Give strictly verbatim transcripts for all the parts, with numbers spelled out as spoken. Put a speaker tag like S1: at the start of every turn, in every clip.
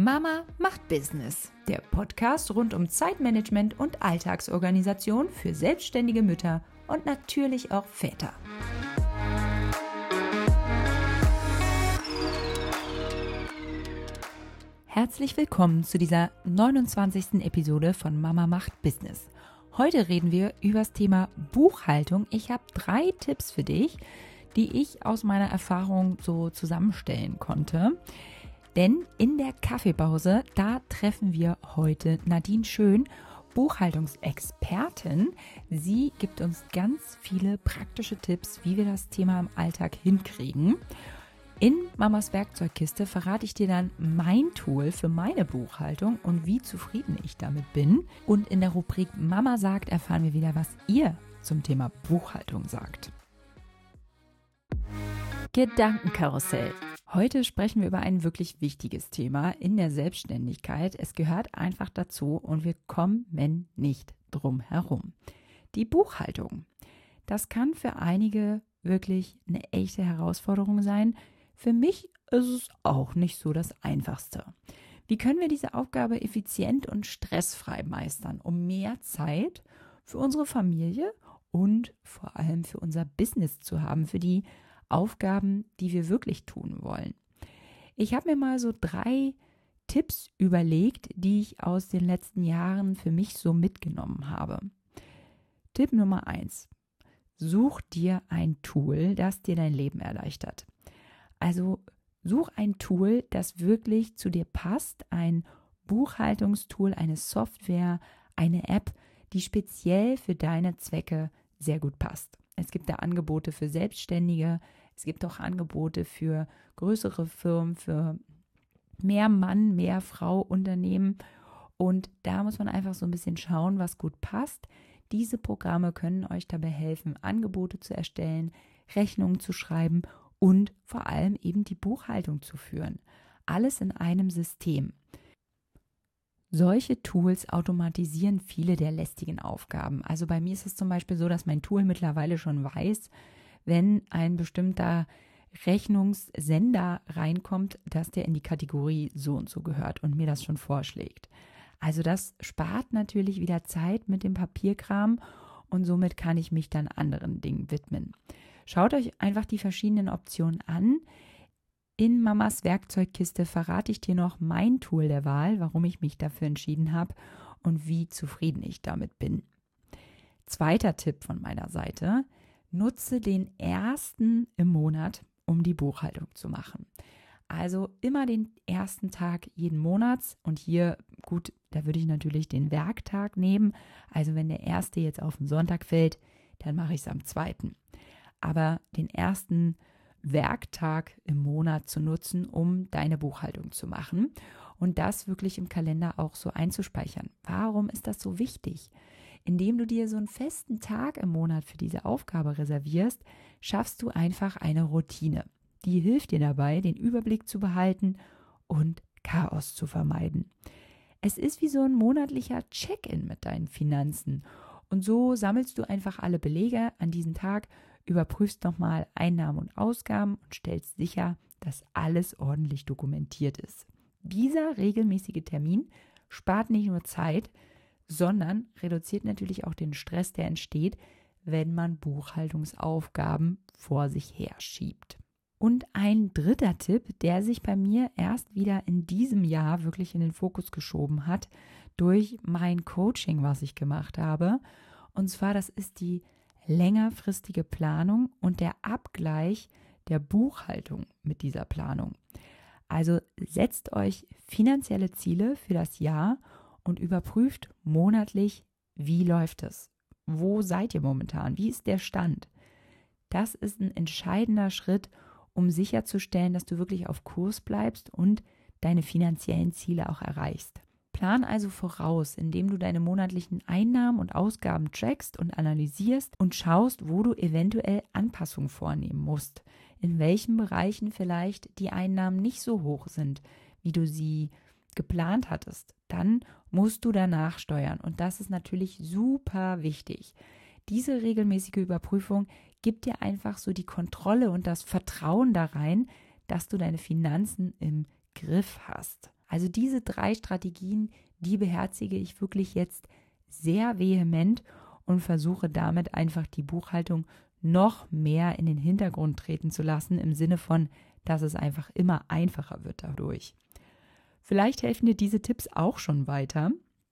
S1: Mama macht Business, der Podcast rund um Zeitmanagement und Alltagsorganisation für selbstständige Mütter und natürlich auch Väter. Herzlich willkommen zu dieser neunundzwanzigsten Episode von Mama macht Business. Heute reden wir über das Thema Buchhaltung. Ich habe drei Tipps für dich, die ich aus meiner Erfahrung so zusammenstellen konnte. Denn in der Kaffeepause, da treffen wir heute Nadine Schön, Buchhaltungsexpertin. Sie gibt uns ganz viele praktische Tipps, wie wir das Thema im Alltag hinkriegen. In Mamas Werkzeugkiste verrate ich dir dann mein Tool für meine Buchhaltung und wie zufrieden ich damit bin. Und in der Rubrik Mama sagt erfahren wir wieder, was ihr zum Thema Buchhaltung sagt. Gedankenkarussell. Heute sprechen wir über ein wirklich wichtiges Thema in der Selbstständigkeit. Es gehört einfach dazu und wir kommen nicht drum herum. Die Buchhaltung. Das kann für einige wirklich eine echte Herausforderung sein. Für mich ist es auch nicht so das Einfachste. Wie können wir diese Aufgabe effizient und stressfrei meistern, um mehr Zeit für unsere Familie und vor allem für unser Business zu haben, für die Aufgaben, die wir wirklich tun wollen? Ich habe mir mal so drei Tipps überlegt, die ich aus den letzten Jahren für mich so mitgenommen habe. Tipp Nummer eins. Such dir ein Tool, das dir dein Leben erleichtert. Also such ein Tool, das wirklich zu dir passt, ein Buchhaltungstool, eine Software, eine App, die speziell für deine Zwecke sehr gut passt. Es gibt da Angebote für Selbstständige, es gibt auch Angebote für größere Firmen, für mehr Mann, mehr Frau Unternehmen. Und da muss man einfach so ein bisschen schauen, was gut passt. Diese Programme können euch dabei helfen, Angebote zu erstellen, Rechnungen zu schreiben und vor allem eben die Buchhaltung zu führen. Alles in einem System. Solche Tools automatisieren viele der lästigen Aufgaben. Also bei mir ist es zum Beispiel so, dass mein Tool mittlerweile schon weiß, wenn ein bestimmter Rechnungssender reinkommt, dass der in die Kategorie so und so gehört und mir das schon vorschlägt. Also das spart natürlich wieder Zeit mit dem Papierkram und somit kann ich mich dann anderen Dingen widmen. Schaut euch einfach die verschiedenen Optionen an. In Mamas Werkzeugkiste verrate ich dir noch mein Tool der Wahl, warum ich mich dafür entschieden habe und wie zufrieden ich damit bin. Zweiter Tipp von meiner Seite: Nutze den ersten im Monat, um die Buchhaltung zu machen. Also immer den ersten Tag jeden Monats und hier, gut, da würde ich natürlich den Werktag nehmen. Also wenn der erste jetzt auf den Sonntag fällt, dann mache ich es am zweiten. Aber den ersten Werktag im Monat zu nutzen, um deine Buchhaltung zu machen und das wirklich im Kalender auch so einzuspeichern. Warum ist das so wichtig? Indem du dir so einen festen Tag im Monat für diese Aufgabe reservierst, schaffst du einfach eine Routine. Die hilft dir dabei, den Überblick zu behalten und Chaos zu vermeiden. Es ist wie so ein monatlicher Check-in mit deinen Finanzen. Und so sammelst du einfach alle Belege an diesem Tag, überprüfst nochmal Einnahmen und Ausgaben und stellst sicher, dass alles ordentlich dokumentiert ist. Dieser regelmäßige Termin spart nicht nur Zeit, sondern reduziert natürlich auch den Stress, der entsteht, wenn man Buchhaltungsaufgaben vor sich her schiebt. Und ein dritter Tipp, der sich bei mir erst wieder in diesem Jahr wirklich in den Fokus geschoben hat, durch mein Coaching, was ich gemacht habe. Und zwar, das ist die längerfristige Planung und der Abgleich der Buchhaltung mit dieser Planung. Also setzt euch finanzielle Ziele für das Jahr und überprüft monatlich, wie läuft es? Wo seid ihr momentan? Wie ist der Stand? Das ist ein entscheidender Schritt, um sicherzustellen, dass du wirklich auf Kurs bleibst und deine finanziellen Ziele auch erreichst. Plan also voraus, indem du deine monatlichen Einnahmen und Ausgaben trackst und analysierst und schaust, wo du eventuell Anpassungen vornehmen musst, in welchen Bereichen vielleicht die Einnahmen nicht so hoch sind, wie du sie geplant hattest. Dann musst du danach steuern und das ist natürlich super wichtig. Diese regelmäßige Überprüfung gibt dir einfach so die Kontrolle und das Vertrauen da rein, dass du deine Finanzen im Griff hast. Also diese drei Strategien, die beherzige ich wirklich jetzt sehr vehement und versuche damit einfach die Buchhaltung noch mehr in den Hintergrund treten zu lassen, im Sinne von, dass es einfach immer einfacher wird dadurch. Vielleicht helfen dir diese Tipps auch schon weiter.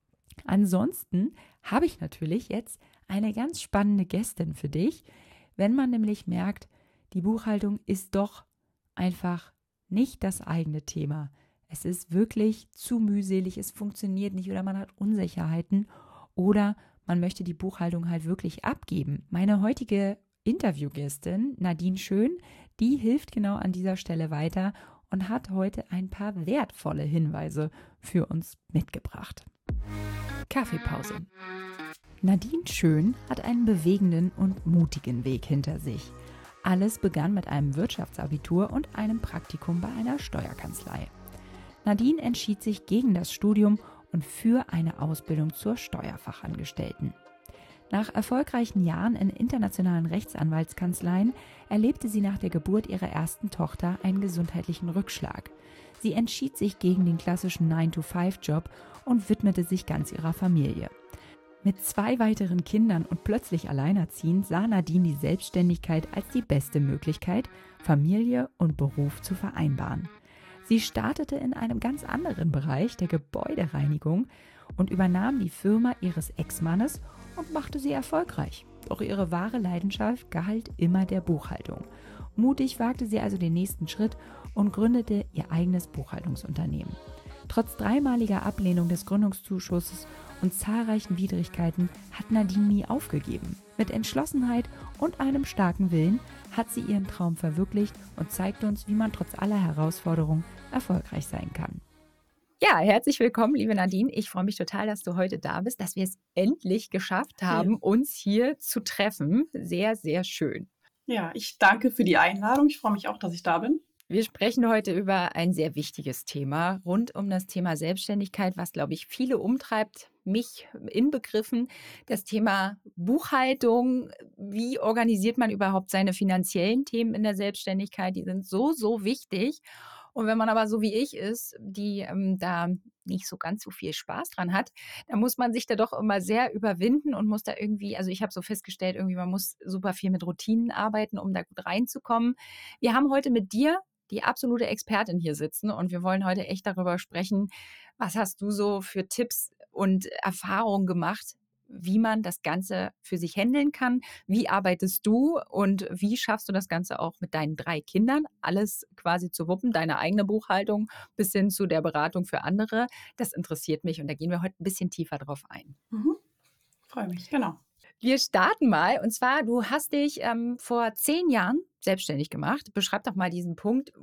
S1: Ansonsten habe ich natürlich jetzt eine ganz spannende Gästin für dich, wenn man nämlich merkt, die Buchhaltung ist doch einfach nicht das eigene Thema. Es ist wirklich zu mühselig, es funktioniert nicht oder man hat Unsicherheiten oder man möchte die Buchhaltung halt wirklich abgeben. Meine heutige Interviewgästin Nadine Schön, die hilft genau an dieser Stelle weiter und hat heute ein paar wertvolle Hinweise für uns mitgebracht. Kaffeepause. Nadine Schön hat einen bewegenden und mutigen Weg hinter sich. Alles begann mit einem Wirtschaftsabitur und einem Praktikum bei einer Steuerkanzlei. Nadine entschied sich gegen das Studium und für eine Ausbildung zur Steuerfachangestellten. Nach erfolgreichen Jahren in internationalen Rechtsanwaltskanzleien erlebte sie nach der Geburt ihrer ersten Tochter einen gesundheitlichen Rückschlag. Sie entschied sich gegen den klassischen nine to five Job und widmete sich ganz ihrer Familie. Mit zwei weiteren Kindern und plötzlich alleinerziehend sah Nadine die Selbstständigkeit als die beste Möglichkeit, Familie und Beruf zu vereinbaren. Sie startete in einem ganz anderen Bereich, der Gebäudereinigung, und übernahm die Firma ihres Ex-Mannes und machte sie erfolgreich. Doch ihre wahre Leidenschaft galt immer der Buchhaltung. Mutig wagte sie also den nächsten Schritt und gründete ihr eigenes Buchhaltungsunternehmen. Trotz dreimaliger Ablehnung des Gründungszuschusses und zahlreichen Widrigkeiten hat Nadine nie aufgegeben. Mit Entschlossenheit und einem starken Willen hat sie ihren Traum verwirklicht und zeigt uns, wie man trotz aller Herausforderungen erfolgreich sein kann. Ja, herzlich willkommen, liebe Nadine. Ich freue mich total, dass du heute da bist, dass wir es endlich geschafft haben, uns hier zu treffen. Sehr, sehr schön.
S2: Ja, ich danke für die Einladung. Ich freue mich auch, dass ich da bin.
S1: Wir sprechen heute über ein sehr wichtiges Thema rund um das Thema Selbstständigkeit, was, glaube ich, viele umtreibt, mich inbegriffen. Das Thema Buchhaltung, wie organisiert man überhaupt seine finanziellen Themen in der Selbstständigkeit, die sind so, so wichtig. Und wenn man aber so wie ich ist, die ähm, da nicht so ganz so viel Spaß dran hat, dann muss man sich da doch immer sehr überwinden und muss da irgendwie, also ich habe so festgestellt, irgendwie man muss super viel mit Routinen arbeiten, um da gut reinzukommen. Wir haben heute mit dir die absolute Expertin hier sitzen und wir wollen heute echt darüber sprechen, was hast du so für Tipps und Erfahrungen gemacht, wie man das Ganze für sich handeln kann, wie arbeitest du und wie schaffst du das Ganze auch mit deinen drei Kindern, alles quasi zu wuppen, deine eigene Buchhaltung bis hin zu der Beratung für andere. Das interessiert mich und da gehen wir heute ein bisschen tiefer drauf ein.
S2: Mhm. Freue mich, genau.
S1: Wir starten mal und zwar, du hast dich ähm, vor zehn Jahren selbstständig gemacht. Beschreib doch mal diesen Punkt,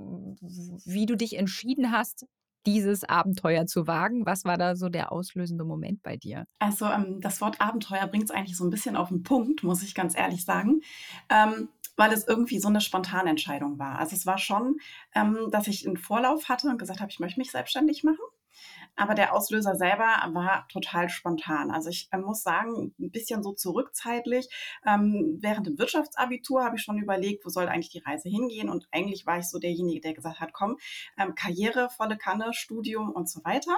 S1: wie du dich entschieden hast, dieses Abenteuer zu wagen. Was war da so der auslösende Moment bei dir?
S2: Also ähm, das Wort Abenteuer bringt es eigentlich so ein bisschen auf den Punkt, muss ich ganz ehrlich sagen, ähm, weil es irgendwie so eine spontane Entscheidung war. Also es war schon, ähm, dass ich einen Vorlauf hatte und gesagt habe, ich möchte mich selbstständig machen. Aber der Auslöser selber war total spontan. Also ich äh, muss sagen, ein bisschen so zurückzeitlich. Ähm, während dem Wirtschaftsabitur habe ich schon überlegt, wo soll eigentlich die Reise hingehen? Und eigentlich war ich so derjenige, der gesagt hat, komm, ähm, Karriere, volle Kanne, Studium und so weiter.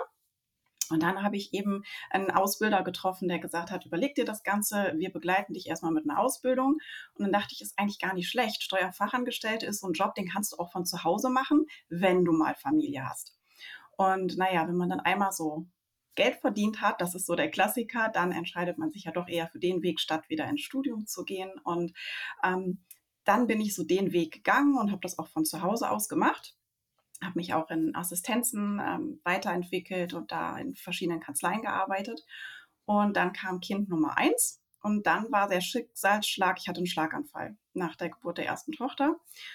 S2: Und dann habe ich eben einen Ausbilder getroffen, der gesagt hat, überleg dir das Ganze, wir begleiten dich erstmal mit einer Ausbildung. Und dann dachte ich, ist eigentlich gar nicht schlecht. Steuerfachangestellte ist so ein Job, den kannst du auch von zu Hause machen, wenn du mal Familie hast. Und naja, wenn man dann einmal so Geld verdient hat, das ist so der Klassiker, dann entscheidet man sich ja doch eher für den Weg, statt wieder ins Studium zu gehen. Und ähm, dann bin ich so den Weg gegangen und habe das auch von zu Hause aus gemacht. Habe mich auch in Assistenzen ähm, weiterentwickelt und da in verschiedenen Kanzleien gearbeitet. Und dann kam Kind Nummer eins und dann war der Schicksalsschlag, ich hatte einen Schlaganfall nach der Geburt der ersten Tochter.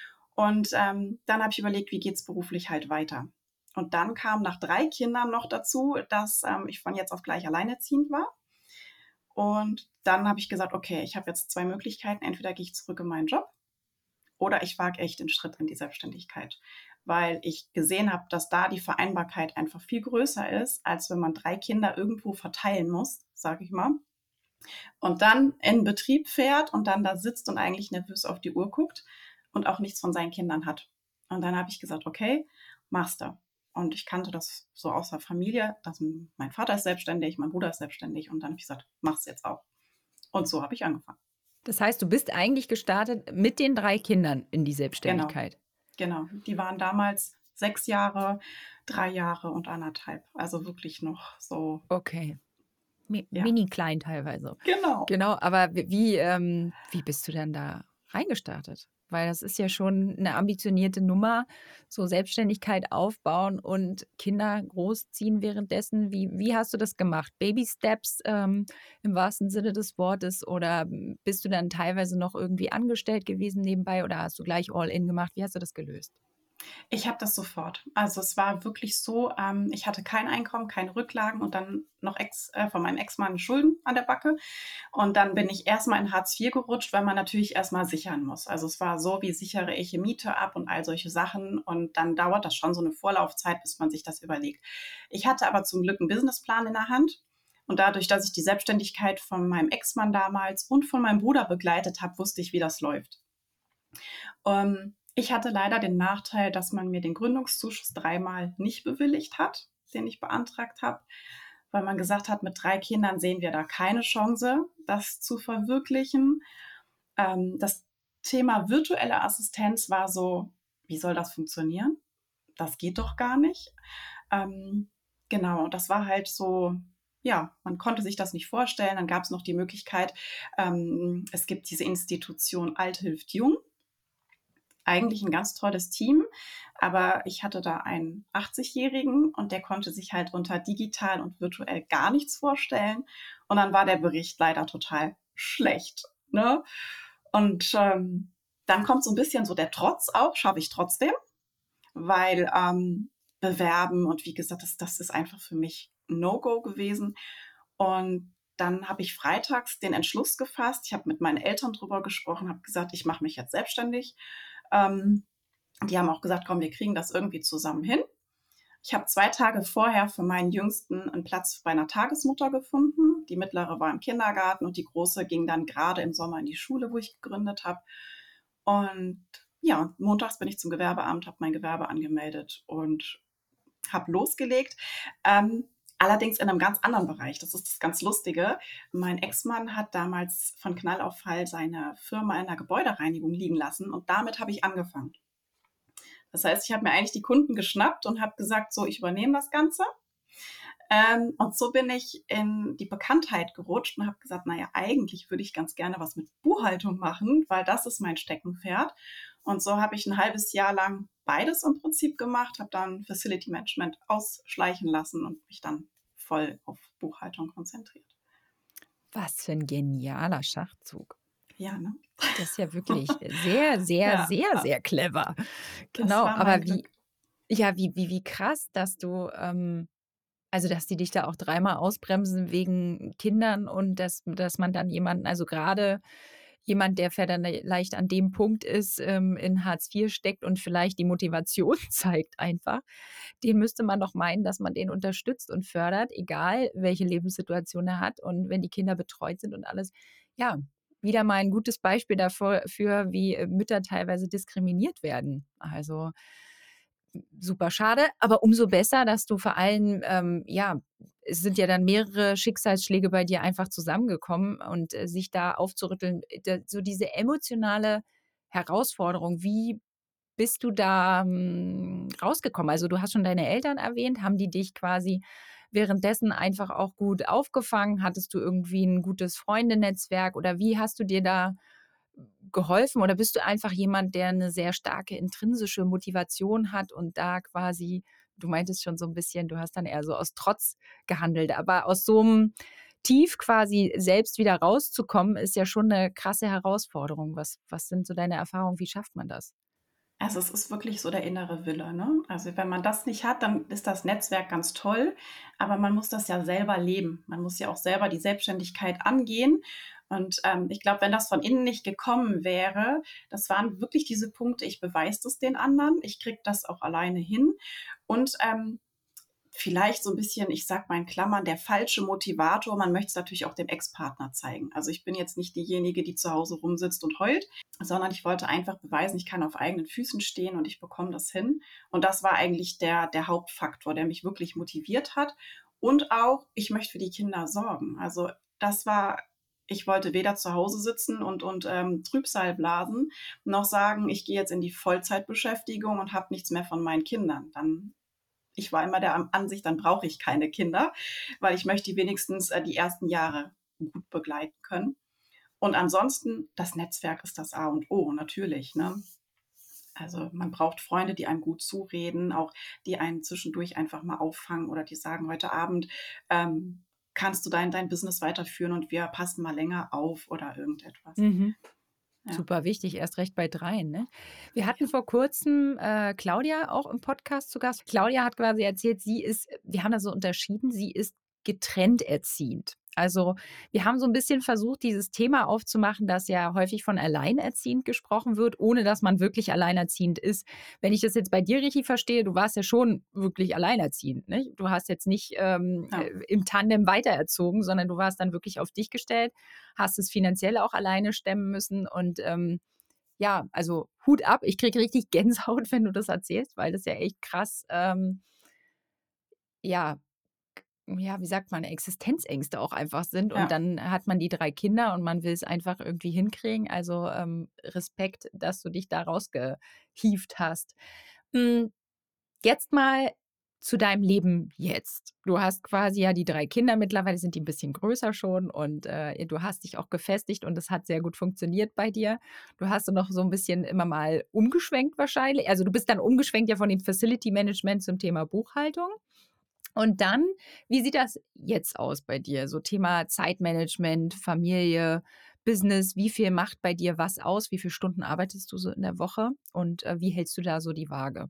S2: Und ähm, dann habe ich überlegt, wie geht's beruflich halt weiter. Und dann kam nach drei Kindern noch dazu, dass ähm, ich von jetzt auf gleich alleinerziehend war. Und dann habe ich gesagt, okay, ich habe jetzt zwei Möglichkeiten. Entweder gehe ich zurück in meinen Job oder ich wage echt den Schritt in die Selbstständigkeit, weil ich gesehen habe, dass da die Vereinbarkeit einfach viel größer ist, als wenn man drei Kinder irgendwo verteilen muss, sage ich mal. Und dann in Betrieb fährt und dann da sitzt und eigentlich nervös auf die Uhr guckt und auch nichts von seinen Kindern hat. Und dann habe ich gesagt, okay, machst du. Und ich kannte das so aus der Familie, dass mein Vater ist selbstständig, mein Bruder ist selbstständig und dann habe ich gesagt, mach's jetzt auch. Und so habe ich angefangen.
S1: Das heißt, du bist eigentlich gestartet mit den drei Kindern in die
S2: Genau,
S1: Selbstständigkeit.
S2: genau. Die waren damals sechs Jahre, drei Jahre und anderthalb. Also wirklich noch so,
S1: Okay. Mi
S2: ja,
S1: mini klein teilweise.
S2: genau.
S1: Genau, aber w wie, ähm wie bist du denn da reingestartet? Weil das ist ja schon 'ne ambitionierte Nummer, so Selbstständigkeit aufbauen und Kinder großziehen währenddessen. Wie wie hast du das gemacht? Baby Steps, ähm, im wahrsten Sinne des Wortes oder, hm, bist du dann teilweise noch irgendwie angestellt gewesen nebenbei oder hast du gleich all in gemacht? Wie hast du das gelöst?
S2: Ich habe das sofort. Also, es war wirklich so, ähm, ich hatte kein Einkommen, keine Rücklagen und dann noch Ex äh, von meinem Ex-Mann Schulden an der Backe. Und dann bin ich erst mal in Hartz vier gerutscht, weil man natürlich erst mal sichern muss. Also, es war so: Wie sichere ich Miete ab und all solche Sachen. Und dann dauert das schon so eine Vorlaufzeit, bis man sich das überlegt. Ich hatte aber zum Glück einen Businessplan in der Hand. Und dadurch, dass ich die Selbstständigkeit von meinem Ex-Mann damals und von meinem Bruder begleitet habe, wusste ich, wie das läuft. Ähm, ich hatte leider den Nachteil, dass man mir den Gründungszuschuss dreimal nicht bewilligt hat, den ich beantragt habe, weil man gesagt hat, mit drei Kindern sehen wir da keine Chance, das zu verwirklichen. Ähm, das Thema virtuelle Assistenz war so: Wie soll das funktionieren? Das geht doch gar nicht. Ähm, genau, und das war halt so, ja, man konnte sich das nicht vorstellen. Dann gab es noch die Möglichkeit, ähm, es gibt diese Institution Alt hilft Jung, eigentlich ein ganz tolles Team, aber ich hatte da einen achtzig-Jährigen und der konnte sich halt unter digital und virtuell gar nichts vorstellen. Und dann war der Bericht leider total schlecht, ne? Und, ähm, dann kommt so ein bisschen so der Trotz auch, schaffe ich trotzdem, weil, ähm, bewerben und wie gesagt, das das ist einfach für mich 'n No-Go gewesen. Und dann habe ich freitags den Entschluss gefasst. Ich habe mit meinen Eltern drüber gesprochen, habe gesagt: „Ich mache mich jetzt selbstständig.“ Ähm, Die haben auch gesagt: „Komm, wir kriegen das irgendwie zusammen hin.“ Ich habe zwei Tage vorher für meinen Jüngsten einen Platz bei einer Tagesmutter gefunden. Die mittlere war im Kindergarten und die große ging dann gerade im Sommer in die Schule, wo ich gegründet habe. Und ja, montags bin ich zum Gewerbeamt, habe mein Gewerbe angemeldet und habe losgelegt. Ähm, allerdings in einem ganz anderen Bereich. Das ist das ganz Lustige. Mein Ex-Mann hat damals von Knall auf Fall seine Firma in der Gebäudereinigung liegen lassen und damit habe ich angefangen. Das heißt, ich habe mir eigentlich die Kunden geschnappt und habe gesagt: „So, ich übernehme das Ganze.“ Ähm, und so bin ich in die Bekanntheit gerutscht und habe gesagt: „Na ja, eigentlich würde ich ganz gerne was mit Buchhaltung machen, weil das ist mein Steckenpferd.“ Und so habe ich ein halbes Jahr lang beides im Prinzip gemacht, habe dann Facility Management ausschleichen lassen und mich dann voll auf Buchhaltung konzentriert.
S1: Was für 'n genialer Schachzug.
S2: Ja, ne?
S1: Das ist ja wirklich sehr, sehr,
S2: Ja,
S1: sehr, sehr clever.
S2: das
S1: Genau,
S2: war mein
S1: aber wie
S2: Glück.
S1: ja, wie wie wie krass, dass du, ähm also, dass die dich da auch dreimal ausbremsen wegen Kindern und dass dass man dann jemanden also, grade jemand, der vielleicht an dem Punkt ist, ähm, in Hartz vier steckt und vielleicht die Motivation zeigt einfach, den müsste man doch meinen, dass man den unterstützt und fördert, egal welche Lebenssituation er hat und wenn die Kinder betreut sind und alles. Ja, wieder mal ein gutes Beispiel dafür für wie, äh, Mütter teilweise diskriminiert werden. Also, super schade, aber umso besser, dass du vor allem, ähm, ja, es sind ja dann mehrere Schicksalsschläge bei dir einfach zusammengekommen und, äh, sich da aufzurütteln, äh, da so diese emotionale Herausforderung, wie bist du da, hm, rausgekommen? Also, du hast schon deine Eltern erwähnt. Haben die dich quasi währenddessen einfach auch gut aufgefangen? Hattest du irgendwie ein gutes Freundenetzwerk oder wie hast du dir da geholfen oder bist du einfach jemand, der eine sehr starke intrinsische Motivation hat und da quasi du meintest schon so ein bisschen, du hast dann eher so aus Trotz gehandelt, aber aus so einem Tief quasi selbst wieder rauszukommen, ist ja schon eine krasse Herausforderung. Was was sind so deine Erfahrungen? Wie schafft man das?
S2: Also, es ist wirklich so der innere Wille, ne? Also, wenn man das nicht hat, dann ist das Netzwerk ganz toll, aber man muss das ja selber leben. Man muss ja auch selber die Selbstständigkeit angehen. Und, ähm, ich glaube, wenn das von innen nicht gekommen wäre, das waren wirklich diese Punkte: Ich beweise das den anderen, ich kriege das auch alleine hin und, ähm, vielleicht so ein bisschen, ich sag mal in Klammern, der falsche Motivator. Man möchte es natürlich auch dem Ex-Partner zeigen. Also ich bin jetzt nicht diejenige, die zu Hause rumsitzt und heult, sondern ich wollte einfach beweisen, ich kann auf eigenen Füßen stehen und ich bekomme das hin. Und das war eigentlich der, der Hauptfaktor, der mich wirklich motiviert hat. Und auch, ich möchte für die Kinder sorgen. Also das war, ich wollte weder zu Hause sitzen und, und ähm, Trübsal blasen, noch sagen, ich gehe jetzt in die Vollzeitbeschäftigung und habe nichts mehr von meinen Kindern. Dann Ich war immer der Ansicht, dann brauche ich keine Kinder, weil ich möchte die wenigstens äh, die ersten Jahre gut begleiten können. Und ansonsten, das Netzwerk ist das A und O, natürlich. Ne? Also man braucht Freunde, die einem gut zureden, auch die einen zwischendurch einfach mal auffangen oder die sagen, heute Abend ähm, kannst du dein, dein Business weiterführen und wir passen mal länger auf oder irgendetwas.
S1: Mhm.
S2: Ja.
S1: Super wichtig, erst recht bei dreien. Ne? Wir hatten
S2: Ja.
S1: vor kurzem äh, Claudia auch im Podcast zu Gast. Claudia hat quasi erzählt, sie ist, wir haben das so unterschieden, sie ist getrennt erziehend. Also wir haben so ein bisschen versucht, dieses Thema aufzumachen, dass ja häufig von alleinerziehend gesprochen wird, ohne dass man wirklich alleinerziehend ist. Wenn ich das jetzt bei dir richtig verstehe, du warst ja schon wirklich alleinerziehend. Ne? Du hast jetzt nicht ähm,
S2: Ja.
S1: im Tandem weitererzogen, sondern du warst dann wirklich auf dich gestellt, hast es finanziell auch alleine stemmen müssen und ähm, ja, also Hut ab. Ich kriege richtig Gänsehaut, wenn du das erzählst, weil das ja echt krass, ähm, ja, ja, wie sagt man, Existenzängste auch einfach sind. Und
S2: Ja.
S1: dann hat man die drei Kinder und man will es einfach irgendwie hinkriegen. Also ähm, Respekt, dass du dich da rausgehievt hast. Mm, Jetzt mal zu deinem Leben jetzt. Du hast quasi ja die drei Kinder, mittlerweile sind die ein bisschen größer schon und äh, du hast dich auch gefestigt und es hat sehr gut funktioniert bei dir. Du hast noch so ein bisschen immer mal umgeschwenkt wahrscheinlich. Also du bist dann umgeschwenkt ja von dem Facility Management zum Thema Buchhaltung. Und dann, wie sieht das jetzt aus bei dir? So Thema Zeitmanagement, Familie, Business, wie viel macht bei dir was aus? Wie viele Stunden arbeitest du so in der Woche? Und äh, wie hältst du da so die Waage?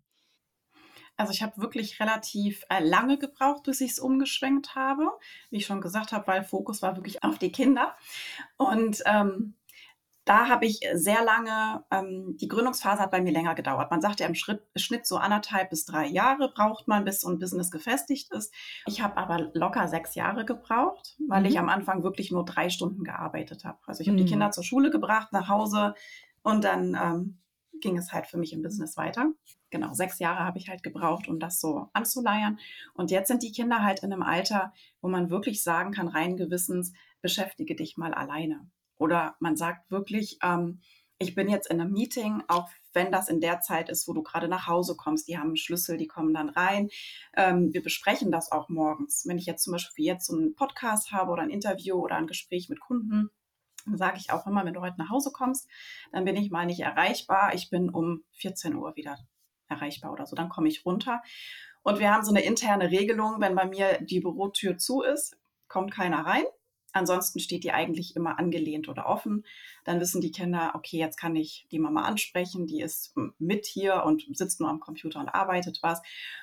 S2: Also ich habe wirklich relativ äh, lange gebraucht, bis ich es umgeschwenkt habe. Wie ich schon gesagt habe, weil Fokus war wirklich auf die Kinder. Und ähm, da habe ich sehr lange, ähm, die Gründungsphase hat bei mir länger gedauert. Man sagt ja im Schritt, Schnitt so anderthalb bis drei Jahre braucht man, bis so ein Business gefestigt ist. Ich habe aber locker sechs Jahre gebraucht, weil ich
S1: Mhm.
S2: am Anfang wirklich nur drei Stunden gearbeitet habe. Also ich habe die
S1: Mhm.
S2: Kinder zur Schule gebracht, nach Hause und dann ähm, ging es halt für mich im Business weiter. Genau, sechs Jahre habe ich halt gebraucht, um das so anzuleiern. Und jetzt sind die Kinder halt in einem Alter, wo man wirklich sagen kann, rein gewissens, beschäftige dich mal alleine. Oder man sagt wirklich, ähm, ich bin jetzt in einem Meeting, auch wenn das in der Zeit ist, wo du gerade nach Hause kommst. Die haben einen Schlüssel, die kommen dann rein. Ähm, wir besprechen das auch morgens. Wenn ich jetzt zum Beispiel wie jetzt so einen Podcast habe oder ein Interview oder ein Gespräch mit Kunden, dann sage ich auch immer, wenn du heute nach Hause kommst, dann bin ich mal nicht erreichbar. Ich bin um vierzehn Uhr wieder erreichbar oder so. Dann komme ich runter. Und wir haben so eine interne Regelung, wenn bei mir die Bürotür zu ist, kommt keiner rein. Ansonsten steht die eigentlich immer angelehnt oder offen. Dann wissen die Kinder, okay, jetzt kann ich die Mama ansprechen, die ist mit hier und sitzt nur am Computer und arbeitet was.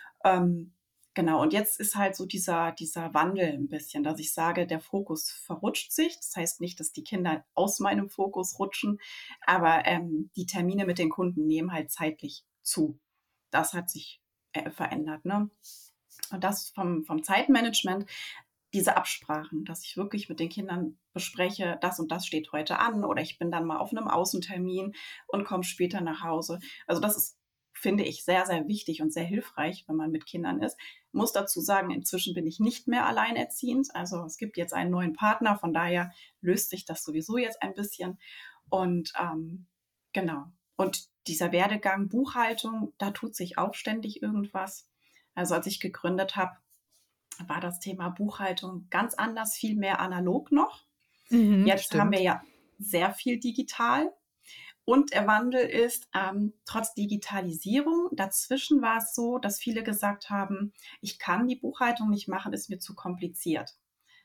S2: Ähm, genau, und jetzt ist halt so dieser, dieser Wandel ein bisschen, dass ich sage, der Fokus verrutscht sich. Das heißt nicht, dass die Kinder aus meinem Fokus rutschen, aber ähm, die Termine mit den Kunden nehmen halt zeitlich zu. Das hat sich äh, verändert. Ne? Und das vom, vom Zeitmanagement, diese Absprachen, dass ich wirklich mit den Kindern bespreche, das und das steht heute an oder ich bin dann mal auf einem Außentermin und komme später nach Hause. Also das ist, finde ich, sehr, sehr wichtig und sehr hilfreich, wenn man mit Kindern ist. Ich muss dazu sagen, inzwischen bin ich nicht mehr alleinerziehend. Also es gibt jetzt einen neuen Partner, von daher löst sich das sowieso jetzt ein bisschen. Und ähm, genau. Und dieser Werdegang Buchhaltung, da tut sich auch ständig irgendwas. Also als ich gegründet habe, war das Thema Buchhaltung ganz anders, viel mehr analog noch.
S1: Mhm,
S2: Jetzt haben wir
S1: stimmt.
S2: ja sehr viel digital. Und der Wandel ist, ähm, trotz Digitalisierung, dazwischen war es so, dass viele gesagt haben, ich kann die Buchhaltung nicht machen, ist mir zu kompliziert.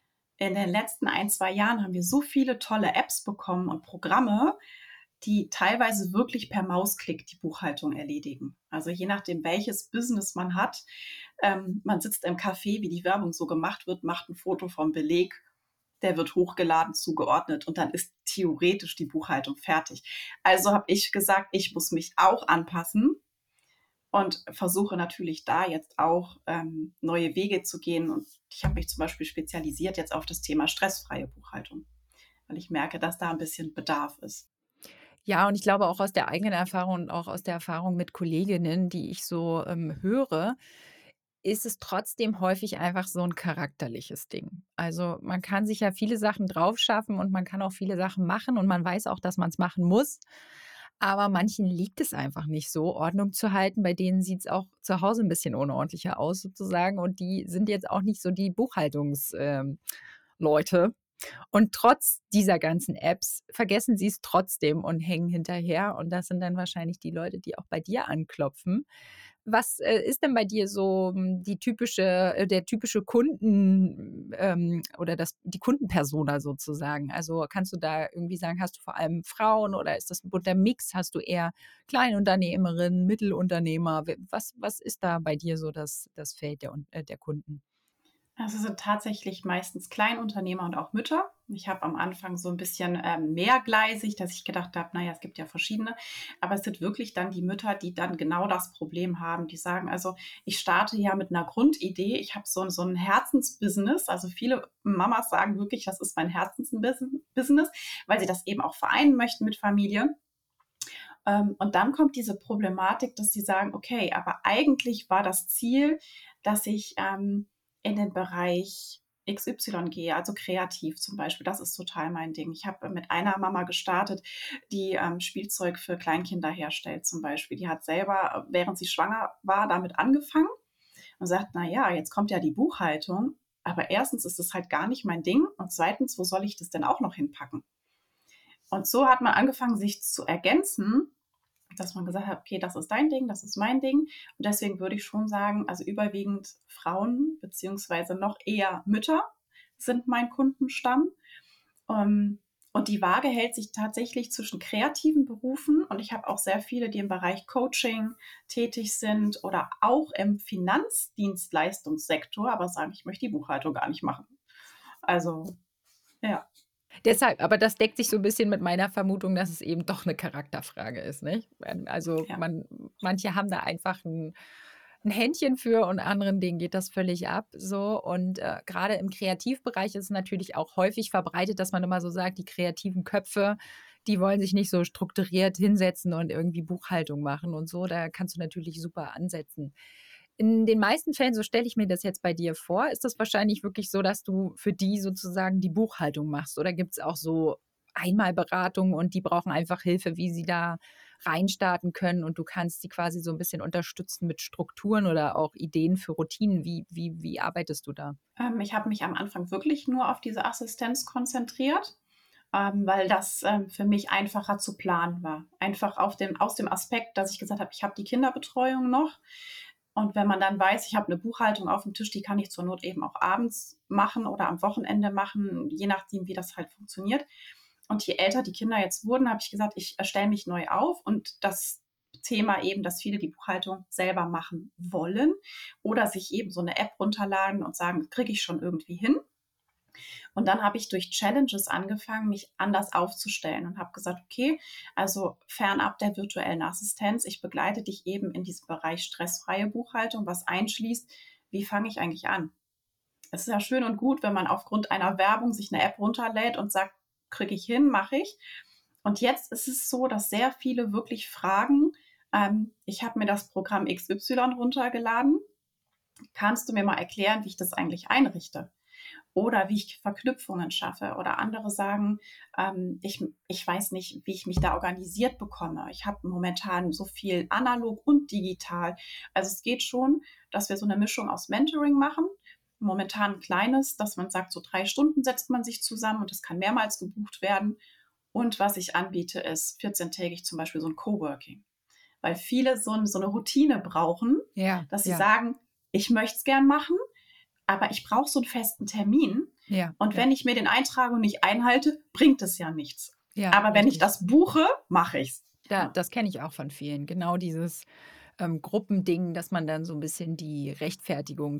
S2: In den letzten ein, zwei Jahren haben wir so viele tolle Apps bekommen und Programme, die teilweise wirklich per Mausklick die Buchhaltung erledigen. Also je nachdem, welches Business man hat. Ähm, man sitzt im Café, wie die Werbung so gemacht wird, macht ein Foto vom Beleg, der wird hochgeladen, zugeordnet und dann ist theoretisch die Buchhaltung fertig. Also habe ich gesagt, ich muss mich auch anpassen und versuche natürlich da jetzt auch ähm, neue Wege zu gehen. Und ich habe mich zum Beispiel spezialisiert jetzt auf das Thema stressfreie Buchhaltung, weil ich merke, dass da ein bisschen Bedarf ist.
S1: Ja, und ich glaube auch aus der eigenen Erfahrung und auch aus der Erfahrung mit Kolleginnen, die ich so, ähm, höre, ist es trotzdem häufig einfach so ein charakterliches Ding. Also, man kann sich ja viele Sachen drauf schaffen und man kann auch viele Sachen machen und man weiß auch, dass man es machen muss. Aber manchen liegt es einfach nicht so, Ordnung zu halten. Bei denen sieht es auch zu Hause ein bisschen unordentlicher aus sozusagen und die sind jetzt auch nicht so die Buchhaltungs ähm, Leute. Und trotz dieser ganzen Apps vergessen sie es trotzdem und hängen hinterher. Und das sind dann wahrscheinlich die Leute, die auch bei dir anklopfen. Was, äh, ist denn bei dir so, hm, die typische äh, der typische Kunden ähm, oder das die Kundenpersona sozusagen? Also, kannst du da irgendwie sagen, hast du vor allem Frauen oder ist das 'n bunter Mix? Hast du eher Kleinunternehmerinnen, Mittelunternehmer? W was was ist da bei dir so das das Feld der Un äh, der Kunden?
S2: Also, es sind tatsächlich meistens Kleinunternehmer und auch Mütter. Ich habe am Anfang so ein bisschen, ähm, mehrgleisig, dass ich gedacht habe: „Na ja, es gibt ja verschiedene.“ Aber es sind wirklich dann die Mütter, die dann genau das Problem haben. Die sagen: „Also, ich starte ja mit einer Grundidee. Ich habe so 'n so 'n Herzensbusiness.“ Also, viele Mamas sagen wirklich, das ist mein Herzensbusiness, weil sie das eben auch vereinen möchten mit Familie. Ähm, und dann kommt diese Problematik, dass sie sagen: „Okay, aber eigentlich war das Ziel, dass ich, ähm, in den Bereich X Y gehe, also kreativ zum Beispiel. Das ist total mein Ding.“ Ich habe mit einer Mama gestartet, die, ähm, Spielzeug für Kleinkinder herstellt zum Beispiel. Die hat selber, äh, während sie schwanger war, damit angefangen und sagt: „Na ja, jetzt kommt ja die Buchhaltung, aber erstens ist es halt gar nicht mein Ding und zweitens, wo soll ich das denn auch noch hinpacken?“ Und so hat man angefangen, sich zu ergänzen, dass man gesagt hat: „Okay, das ist dein Ding, das ist mein Ding.“ Und deswegen würde ich schon sagen, also überwiegend Frauen beziehungsweise noch eher Mütter sind mein Kundenstamm. Ähm, und die Waage hält sich tatsächlich zwischen kreativen Berufen und ich habe auch sehr viele, die im Bereich Coaching tätig sind oder auch im Finanzdienstleistungssektor, aber sagen: „Ich möchte die Buchhaltung gar nicht machen.“ Also, ja,
S1: Deshalb, aber das deckt sich so 'n bisschen mit meiner Vermutung, dass es eben doch 'ne Charakterfrage ist, nicht? Ähm, also,
S2: ja.
S1: man manche haben da einfach 'n 'n Händchen für und anderen, denen geht das völlig ab so. Und, äh, grade im Kreativbereich ist es natürlich auch häufig verbreitet, dass man immer so sagt, die kreativen Köpfe, die wollen sich nicht so strukturiert hinsetzen und irgendwie Buchhaltung machen und so. Da kannst du natürlich super ansetzen. In den meisten Fällen, so stelle ich mir das jetzt bei dir vor, ist das wahrscheinlich wirklich so, dass du für die sozusagen die Buchhaltung machst oder gibt's auch so Einmalberatungen und die brauchen einfach Hilfe, wie sie da reinstarten können und du kannst sie quasi so 'n bisschen unterstützen mit Strukturen oder auch Ideen für Routinen. Wie wie wie arbeitest du da?
S2: Ähm, ich habe mich am Anfang wirklich nur auf diese Assistenz konzentriert, ähm, weil das, ähm, für mich einfacher zu planen war. Einfach auf dem aus dem Aspekt, dass ich gesagt habe, ich habe die Kinderbetreuung noch und wenn man dann weiß, ich habe eine Buchhaltung auf dem Tisch, die kann ich zur Not eben auch abends machen oder am Wochenende machen, je nachdem, wie das halt funktioniert. Und je älter die Kinder jetzt wurden, habe ich gesagt, ich stelle mich neu auf und das Thema eben, dass viele die Buchhaltung selber machen wollen oder sich eben so eine App runterladen und sagen: „Das kriege ich schon irgendwie hin.“ Und dann habe ich durch Challenges angefangen, mich anders aufzustellen und habe gesagt: „Okay, also fernab der virtuellen Assistenz, ich begleite dich eben in diesem Bereich stressfreie Buchhaltung, was einschließt, wie fange ich eigentlich an?“ Es ist ja schön und gut, wenn man aufgrund einer Werbung sich eine App runterlädt und sagt: „Kriege ich hin, mache ich.“ Und jetzt ist es so, dass sehr viele wirklich fragen, ähm: „Ich habe mir das Programm X Y runtergeladen. Kannst du mir mal erklären, wie ich das eigentlich einrichte?“ Oder wie ich Verknüpfungen schaffe. Oder andere sagen, ähm, ich, ich weiß nicht, wie ich mich da organisiert bekomme. Ich habe momentan so viel analog und digital. Also es geht schon, dass wir so eine Mischung aus Mentoring machen. Momentan ein kleines, dass man sagt, so drei Stunden setzt man sich zusammen und das kann mehrmals gebucht werden. Und was ich anbiete, ist vierzehn-tägig zum Beispiel so ein Coworking. Weil viele so, so eine Routine brauchen,
S1: Ja,
S2: dass sie
S1: ja,
S2: sagen, ich möchte es gern machen, aber ich brauche so einen festen Termin
S1: ja,
S2: und
S1: ja,
S2: wenn ich mir den eintrage und nicht einhalte, bringt es ja nichts.
S1: ja,
S2: Aber wenn ich
S1: richtig.
S2: das buche, mache ich's.
S1: Da
S2: Ja,
S1: das kenne ich auch von vielen. Genau dieses, ähm, Gruppending, dass man dann so ein bisschen die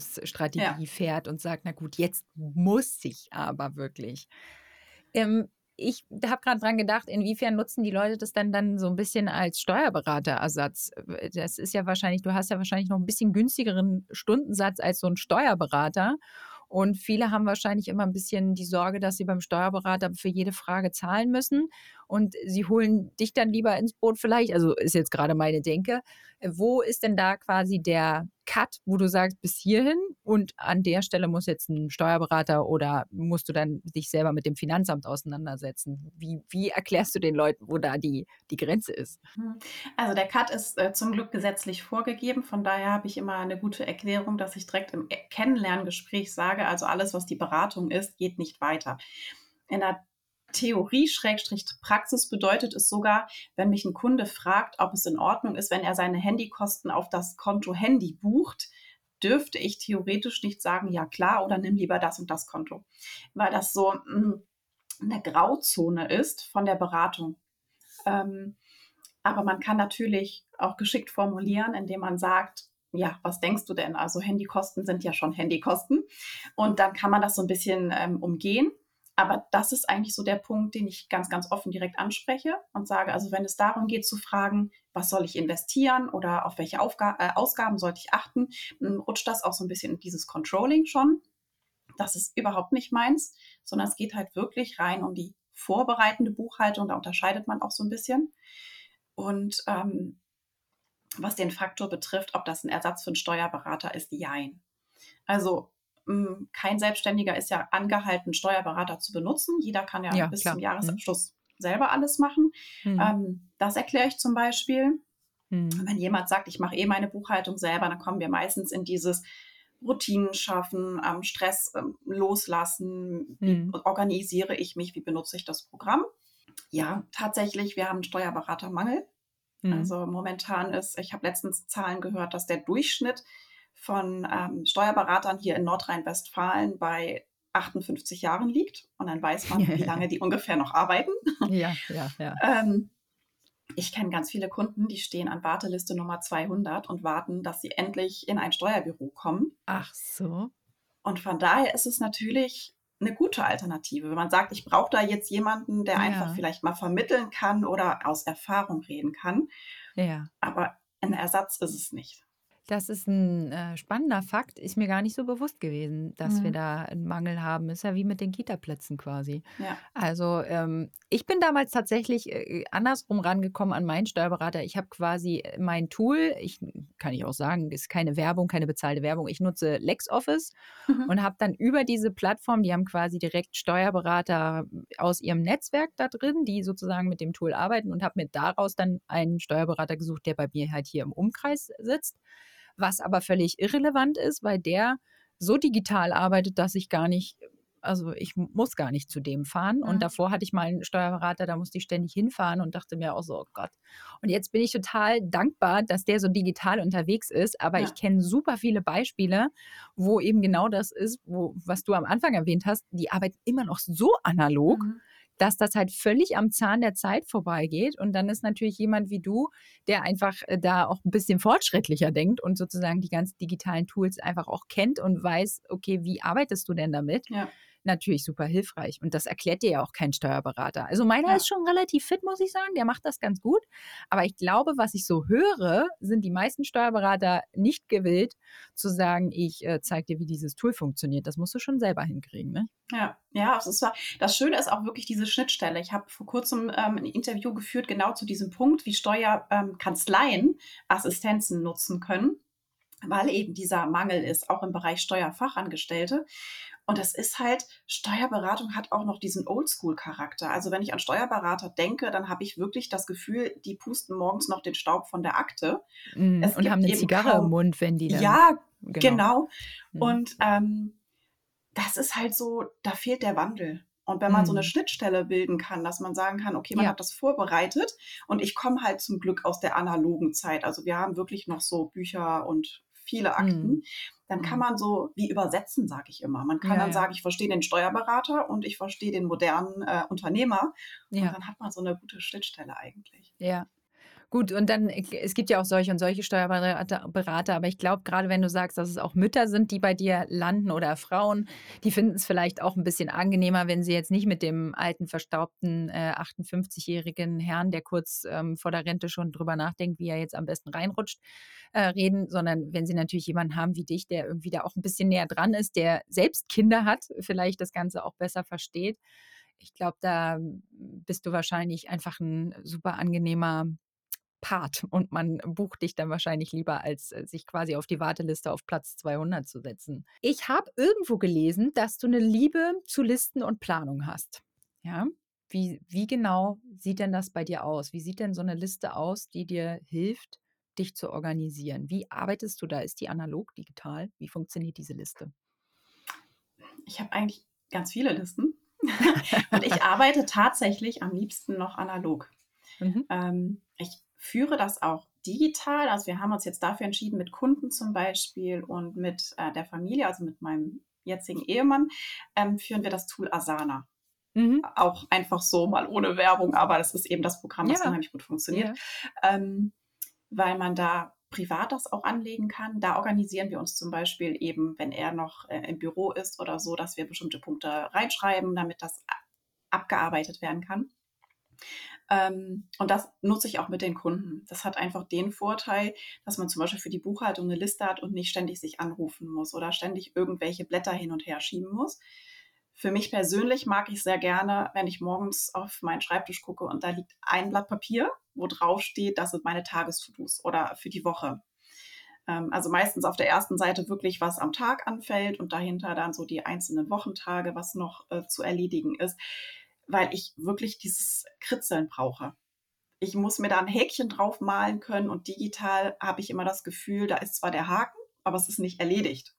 S2: ja.
S1: Rechtfertigungsstrategie fährt und sagt: „Na gut, jetzt muss ich aber wirklich.“ Ähm, ich habe gerade dran gedacht, inwiefern nutzen die Leute das dann dann so ein bisschen als Steuerberaterersatz? Das ist ja wahrscheinlich du hast ja wahrscheinlich noch ein bisschen günstigeren Stundensatz als so ein Steuerberater. Und viele haben wahrscheinlich immer ein bisschen die Sorge, dass sie beim Steuerberater für jede Frage zahlen müssen. Und sie holen dich dann lieber ins Boot vielleicht, also ist jetzt gerade meine Denke. Äh, Wo ist denn da quasi der Cut, wo du sagst, bis hierhin und an der Stelle muss jetzt ein Steuerberater oder musst du dann dich selber mit dem Finanzamt auseinandersetzen? Wie, wie erklärst du den Leuten, wo da die, die Grenze ist?
S2: Mhm. Also der Cut ist äh, zum Glück gesetzlich vorgegeben. Von daher habe ich immer eine gute Erklärung, dass ich direkt im E- Kennenlerngespräch sage, also alles, was die Beratung ist, geht nicht weiter. In der Theorie, Schrägstrich Praxis bedeutet es sogar, wenn mich ein Kunde fragt, ob es in Ordnung ist, wenn er seine Handykosten auf das Konto Handy bucht, dürfte ich theoretisch nicht sagen, ja klar, oder nimm lieber das und das Konto. Weil das so mh, eine Grauzone ist von der Beratung. Ähm, aber man kann natürlich auch geschickt formulieren, indem man sagt, ja, was denkst du denn? Also Handykosten sind ja schon Handykosten. Und dann kann man das so ein bisschen ähm, umgehen. Aber das ist eigentlich so der Punkt, den ich ganz, ganz offen direkt anspreche und sage, also wenn es darum geht zu fragen, was soll ich investieren oder auf welche Aufga äh, Ausgaben sollte ich achten, dann rutscht das auch so ein bisschen in dieses Controlling schon. Das ist überhaupt nicht meins, sondern es geht halt wirklich rein um die vorbereitende Buchhaltung. Da unterscheidet man auch so ein bisschen. Und ähm, was den Faktor betrifft, ob das ein Ersatz für einen Steuerberater ist, jein. Also mh, kein Selbstständiger ist ja angehalten, Steuerberater zu benutzen. Jeder kann ja
S1: Ja,
S2: bis zum
S1: klar. Hm.
S2: Jahresabschluss selber alles machen.
S1: Hm.
S2: Ähm, das erkläre ich zum Beispiel.
S1: Hm.
S2: Wenn jemand sagt, ich mache eh meine Buchhaltung selber, dann kommen wir meistens in dieses Routinen schaffen, ähm, Stress ähm, loslassen, wie
S1: Hm.
S2: organisiere ich mich, wie benutze ich das Programm. Ja, tatsächlich, wir haben einen Steuerberatermangel.
S1: Hm.
S2: Also momentan ist, ich habe letztens Zahlen gehört, dass der Durchschnitt von ähm, Steuerberatern hier in Nordrhein-Westfalen bei achtundfünfzig Jahren liegt. Und dann weiß man, wie lange die ungefähr noch arbeiten.
S1: Ja, ja, ja.
S2: ähm, ich kenne ganz viele Kunden, die stehen an Warteliste Nummer zweihundert und warten, dass sie endlich in ein Steuerbüro kommen.
S1: Ach so.
S2: Und von daher ist es natürlich eine gute Alternative. Wenn man sagt, ich brauche da jetzt jemanden, der einfach
S1: Ja,
S2: vielleicht mal vermitteln kann oder aus Erfahrung reden kann.
S1: ja.
S2: Aber ein Ersatz ist es nicht.
S1: Das ist ein äh, spannender Fakt. Ist mir gar nicht so bewusst gewesen, dass wir
S2: Mhm.
S1: da einen Mangel haben. Ist ja wie mit den Kitaplätzen quasi.
S2: Ja.
S1: Also, ähm, ich bin damals tatsächlich, äh, andersrum rangekommen an meinen Steuerberater. Ich habe quasi, äh, mein Tool ich kann ich auch sagen, ist keine Werbung, keine bezahlte Werbung. Ich nutze LexOffice
S2: Mhm.
S1: und habe dann über diese Plattform die haben quasi direkt Steuerberater aus ihrem Netzwerk da drin, die sozusagen mit dem Tool arbeiten und habe mir daraus dann einen Steuerberater gesucht, der bei mir halt hier im Umkreis sitzt. Was aber völlig irrelevant ist, weil der so digital arbeitet, dass ich gar nicht also ich m- muss gar nicht zu dem fahren. Und
S2: Mhm.
S1: davor hatte ich mal einen Steuerberater, da musste ich ständig hinfahren und dachte mir auch so, oh Gott. Und jetzt bin ich total dankbar, dass der so digital unterwegs ist. Aber ich
S2: Ja.
S1: kenne super viele Beispiele, wo eben genau das ist, wo, was du am Anfang erwähnt hast, die arbeiten immer noch so analog,
S2: Mhm.
S1: dass das halt völlig am Zahn der Zeit vorbeigeht. Und dann ist natürlich jemand wie du, der einfach äh, da auch ein bisschen fortschrittlicher denkt und sozusagen die ganzen digitalen Tools einfach auch kennt und weiß, okay, wie arbeitest du denn damit?
S2: Ja.
S1: Natürlich super hilfreich. Und das erklärt dir ja auch kein Steuerberater. Also meiner
S2: Ja.
S1: ist schon relativ fit, muss ich sagen. Der macht das ganz gut. Aber ich glaube, was ich so höre, sind die meisten Steuerberater nicht gewillt zu sagen, ich äh, zeige dir, wie dieses Tool funktioniert. Das musst du schon selber hinkriegen, ne?
S2: Ja, ja, es ist zwar, das Schöne ist auch wirklich diese Schnittstelle. Ich habe vor kurzem ähm, ein Interview geführt, genau zu diesem Punkt, wie Steuerkanzleien Assistenzen nutzen können, weil eben dieser Mangel ist, auch im Bereich Steuerfachangestellte. Und das ist halt, Steuerberatung hat auch noch diesen Oldschool-Charakter. Also wenn ich an Steuerberater denke, dann habe ich wirklich das Gefühl, die pusten morgens noch den Staub von der Akte.
S1: Mm,
S2: Es
S1: Und haben
S2: gibt
S1: eine
S2: eben
S1: Zigarre im
S2: kaum,
S1: Mund, wenn die dann,
S2: ja,
S1: genau.
S2: genau.
S1: Mm.
S2: Und ähm, das ist halt so, da fehlt der Wandel. Und wenn man so eine
S1: Mm.
S2: Schnittstelle bilden kann, dass man sagen kann, okay, man
S1: Ja,
S2: hat das vorbereitet und ich komme halt zum Glück aus der analogen Zeit. Also wir haben wirklich noch so Bücher und viele
S1: mm.
S2: Akten. Dann kann
S1: Mm.
S2: man so wie übersetzen, sage ich immer. Man kann
S1: Ja,
S2: dann
S1: ja,
S2: sagen, ich verstehe den Steuerberater und ich verstehe den modernen äh, Unternehmer. Und
S1: ja,
S2: dann hat man so eine gute Schnittstelle eigentlich.
S1: ja. Gut, und dann, äh, es gibt ja auch solche und solche Steuerberater Berater, aber ich glaube, gerade wenn du sagst, dass es auch Mütter sind, die bei dir landen oder Frauen, die finden es vielleicht auch ein bisschen angenehmer, wenn sie jetzt nicht mit dem alten, verstaubten, äh, achtundfünfzigjährigen Herrn, der kurz, ähm, vor der Rente schon drüber nachdenkt, wie er jetzt am besten reinrutscht, äh, reden, sondern wenn sie natürlich jemanden haben wie dich, der irgendwie da auch ein bisschen näher dran ist, der selbst Kinder hat, vielleicht das Ganze auch besser versteht. Ich glaube, da bist du wahrscheinlich einfach ein super angenehmer Part und man bucht dich dann wahrscheinlich lieber, als, äh, sich quasi auf die Warteliste auf Platz zweihundert zu setzen. Ich habe irgendwo gelesen, dass du eine Liebe zu Listen und Planung hast. Ja? Wie wie genau sieht denn das bei dir aus? Wie sieht denn so eine Liste aus, die dir hilft, dich zu organisieren? Wie arbeitest du da? Ist die analog, digital? Wie funktioniert diese Liste?
S2: Ich habe eigentlich ganz viele Listen und ich arbeite tatsächlich am liebsten noch analog.
S1: Mhm.
S2: Ähm, ich führe das auch digital. Also wir haben uns jetzt dafür entschieden, mit Kunden zum Beispiel und mit äh, der Familie, also mit meinem jetzigen Ehemann, ähm, führen wir das Tool Asana.
S1: Mhm.
S2: Auch einfach so mal ohne Werbung, aber das ist eben das Programm, was
S1: Ja,
S2: unheimlich gut funktioniert,
S1: ja.
S2: ähm, weil man da privat das auch anlegen kann. Da organisieren wir uns zum Beispiel eben, wenn er noch äh, im Büro ist oder so, dass wir bestimmte Punkte reinschreiben, damit das abgearbeitet werden kann. Ähm, und das nutze ich auch mit den Kunden. Das hat einfach den Vorteil, dass man zum Beispiel für die Buchhaltung eine Liste hat und nicht ständig sich anrufen muss oder ständig irgendwelche Blätter hin und her schieben muss. Für mich persönlich mag ich sehr gerne, wenn ich morgens auf meinen Schreibtisch gucke und da liegt ein Blatt Papier, wo drauf steht, das sind meine Tages-To-Dos oder für die Woche. Ähm, also meistens auf der ersten Seite wirklich, was am Tag anfällt und dahinter dann so die einzelnen Wochentage, was noch äh, zu erledigen ist, weil ich wirklich dieses Kritzeln brauche. Ich muss mir da ein Häkchen drauf malen können und digital habe ich immer das Gefühl, da ist zwar der Haken, aber es ist nicht erledigt.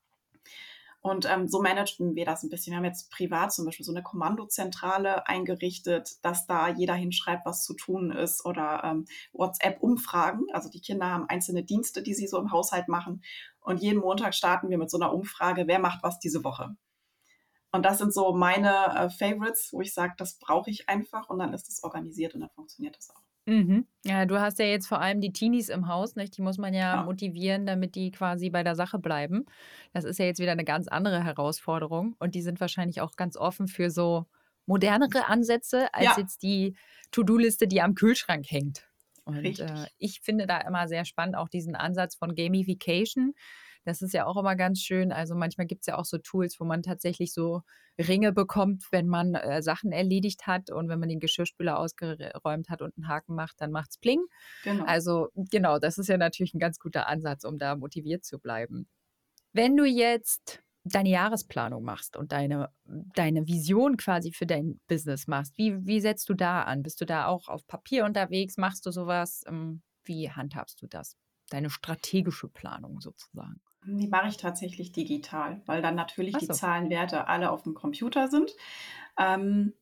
S2: Und ähm, so managen wir das ein bisschen. Wir haben jetzt privat zum Beispiel so eine Kommandozentrale eingerichtet, dass da jeder hinschreibt, was zu tun ist oder ähm, WhatsApp-Umfragen. Also die Kinder haben einzelne Dienste, die sie so im Haushalt machen. Und jeden Montag starten wir mit so einer Umfrage, wer macht was diese Woche. Und das sind so meine äh, Favorites, wo ich sage, das brauche ich einfach und dann ist es organisiert und dann funktioniert das auch.
S1: Mhm. Ja, du hast ja jetzt vor allem die Teenies im Haus, nicht? Die muss man ja
S2: Ja,
S1: motivieren, damit die quasi bei der Sache bleiben. Das ist ja jetzt wieder eine ganz andere Herausforderung und die sind wahrscheinlich auch ganz offen für so modernere Ansätze als
S2: ja,
S1: jetzt die To-do-Liste, die am Kühlschrank hängt. Und, äh,
S2: richtig.
S1: ich finde da immer sehr spannend auch diesen Ansatz von Gamification. Das ist ja auch immer ganz schön. Also, manchmal gibt's ja auch so Tools, wo man tatsächlich so Ringe bekommt, wenn man, äh, Sachen erledigt hat und wenn man den Geschirrspüler ausgeräumt hat und einen Haken macht, dann macht's Pling.
S2: Genau.
S1: Also, genau, das ist ja natürlich ein ganz guter Ansatz, um da motiviert zu bleiben. Wenn du jetzt deine Jahresplanung machst und deine deine Vision quasi für dein Business machst, wie wie setzt du da an? Bist du da auch auf Papier unterwegs? Machst du sowas? Ähm, wie handhabst du das? Deine strategische Planung sozusagen.
S2: Die mache ich tatsächlich digital, weil dann natürlich
S1: Ach
S2: die
S1: so.
S2: Zahlenwerte alle auf dem Computer sind. Ähm,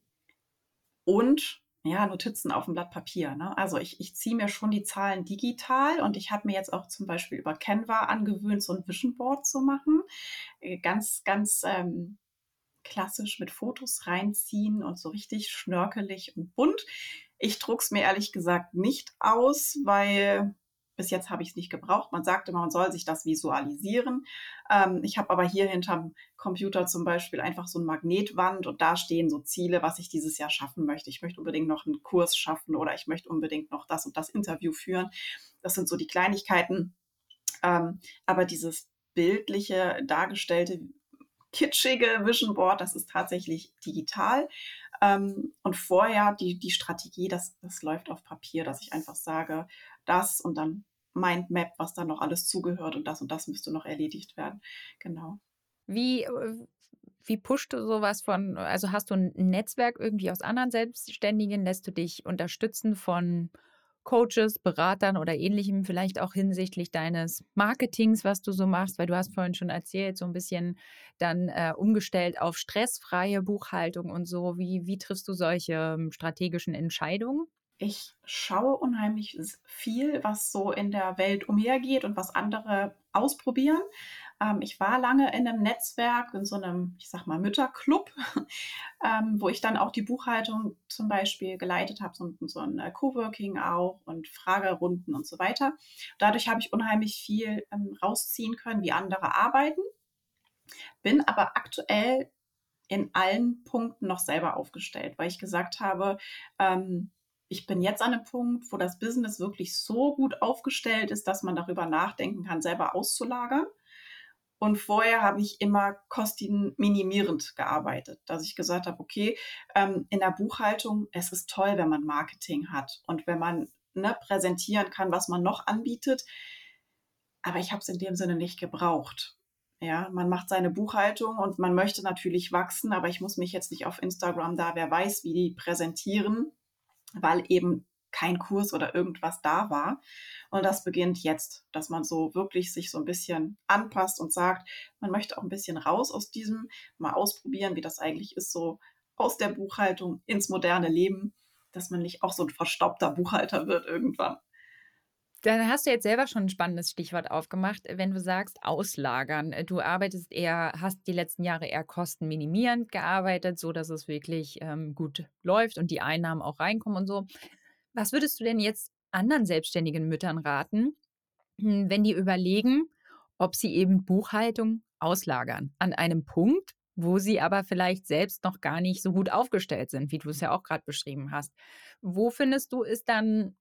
S2: und ja, Notizen auf dem Blatt Papier. Ne? Also ich, ich ziehe mir schon die Zahlen digital und ich habe mir jetzt auch zum Beispiel über Canva angewöhnt, so ein Vision Board zu machen. Äh, Ganz, ganz ähm, klassisch mit Fotos reinziehen und so richtig schnörkelig und bunt. Ich druck's mir ehrlich gesagt nicht aus, weil bis jetzt habe ich es nicht gebraucht. Man sagt immer, man soll sich das visualisieren. Ähm, ich habe aber hier hinterm Computer zum Beispiel einfach so eine Magnetwand und da stehen so Ziele, was ich dieses Jahr schaffen möchte. Ich möchte unbedingt noch einen Kurs schaffen oder ich möchte unbedingt noch das und das Interview führen. Das sind so die Kleinigkeiten. Ähm, aber dieses bildliche, dargestellte kitschige Vision Board, das ist tatsächlich digital. Ähm, und vorher die, die Strategie, das, das läuft auf Papier, dass ich einfach sage, das und dann Mindmap, was da noch alles zugehört und das und das müsste noch erledigt werden. Genau.
S1: Wie, äh, wie pushst du sowas von, also hast du ein Netzwerk irgendwie aus anderen Selbstständigen? Lässt du dich unterstützen von Coaches, Beratern oder Ähnlichem, vielleicht auch hinsichtlich deines Marketings, was du so machst? Weil du hast vorhin schon erzählt, so ein bisschen dann, äh, umgestellt auf stressfreie Buchhaltung und so. Wie wie triffst du solche, ähm, strategischen Entscheidungen?
S2: Ich schaue unheimlich s viel, was so in der Welt umhergeht und was andere ausprobieren. Ähm, ich war lange in 'nem Netzwerk, in so 'nem, ich sage mal, Mütterclub, ähm, wo ich dann auch die Buchhaltung zum Beispiel geleitet habe, so 'n so 'n, äh, Coworking auch und Fragerunden und so weiter. Dadurch habe ich unheimlich viel, ähm, rausziehen können, wie andere arbeiten, bin aber aktuell in allen Punkten noch selber aufgestellt, weil ich gesagt habe, ähm, ich bin jetzt an 'nem Punkt, wo das Business wirklich so gut aufgestellt ist, dass man darüber nachdenken kann, selber auszulagern. Und vorher habe ich immer kostenminimierend gearbeitet, dass ich gesagt habe: „Okay, ähm, in der Buchhaltung, es ist toll, wenn man Marketing hat und wenn man, ne, präsentieren kann, was man noch anbietet, aber ich habe es in dem Sinne nicht gebraucht." Ja, man macht seine Buchhaltung und man möchte natürlich wachsen, aber ich muss mich jetzt nicht auf Instagram da wer weiß wie präsentieren, weil eben kein Kurs oder irgendwas da war. Und das beginnt jetzt, dass man so wirklich sich so 'n bisschen anpasst und sagt, man möchte auch 'n bisschen raus aus diesem, mal ausprobieren, wie das eigentlich ist, so aus der Buchhaltung ins moderne Leben, dass man nicht auch so 'n verstaubter Buchhalter wird irgendwann.
S1: Dann hast du jetzt selber schon 'n spannendes Stichwort aufgemacht, wenn du sagst auslagern. Äh, du arbeitest eher hast die letzten Jahre eher kostenminimierend gearbeitet, sodass es wirklich, ähm, gut läuft und die Einnahmen auch reinkommen und so. Was würdest du denn jetzt anderen selbstständigen Müttern raten, hm, wenn die überlegen, ob sie eben Buchhaltung auslagern an einem Punkt, wo sie aber vielleicht selbst noch gar nicht so gut aufgestellt sind, wie du es ja auch grad beschrieben hast. Wo findest du, ist dann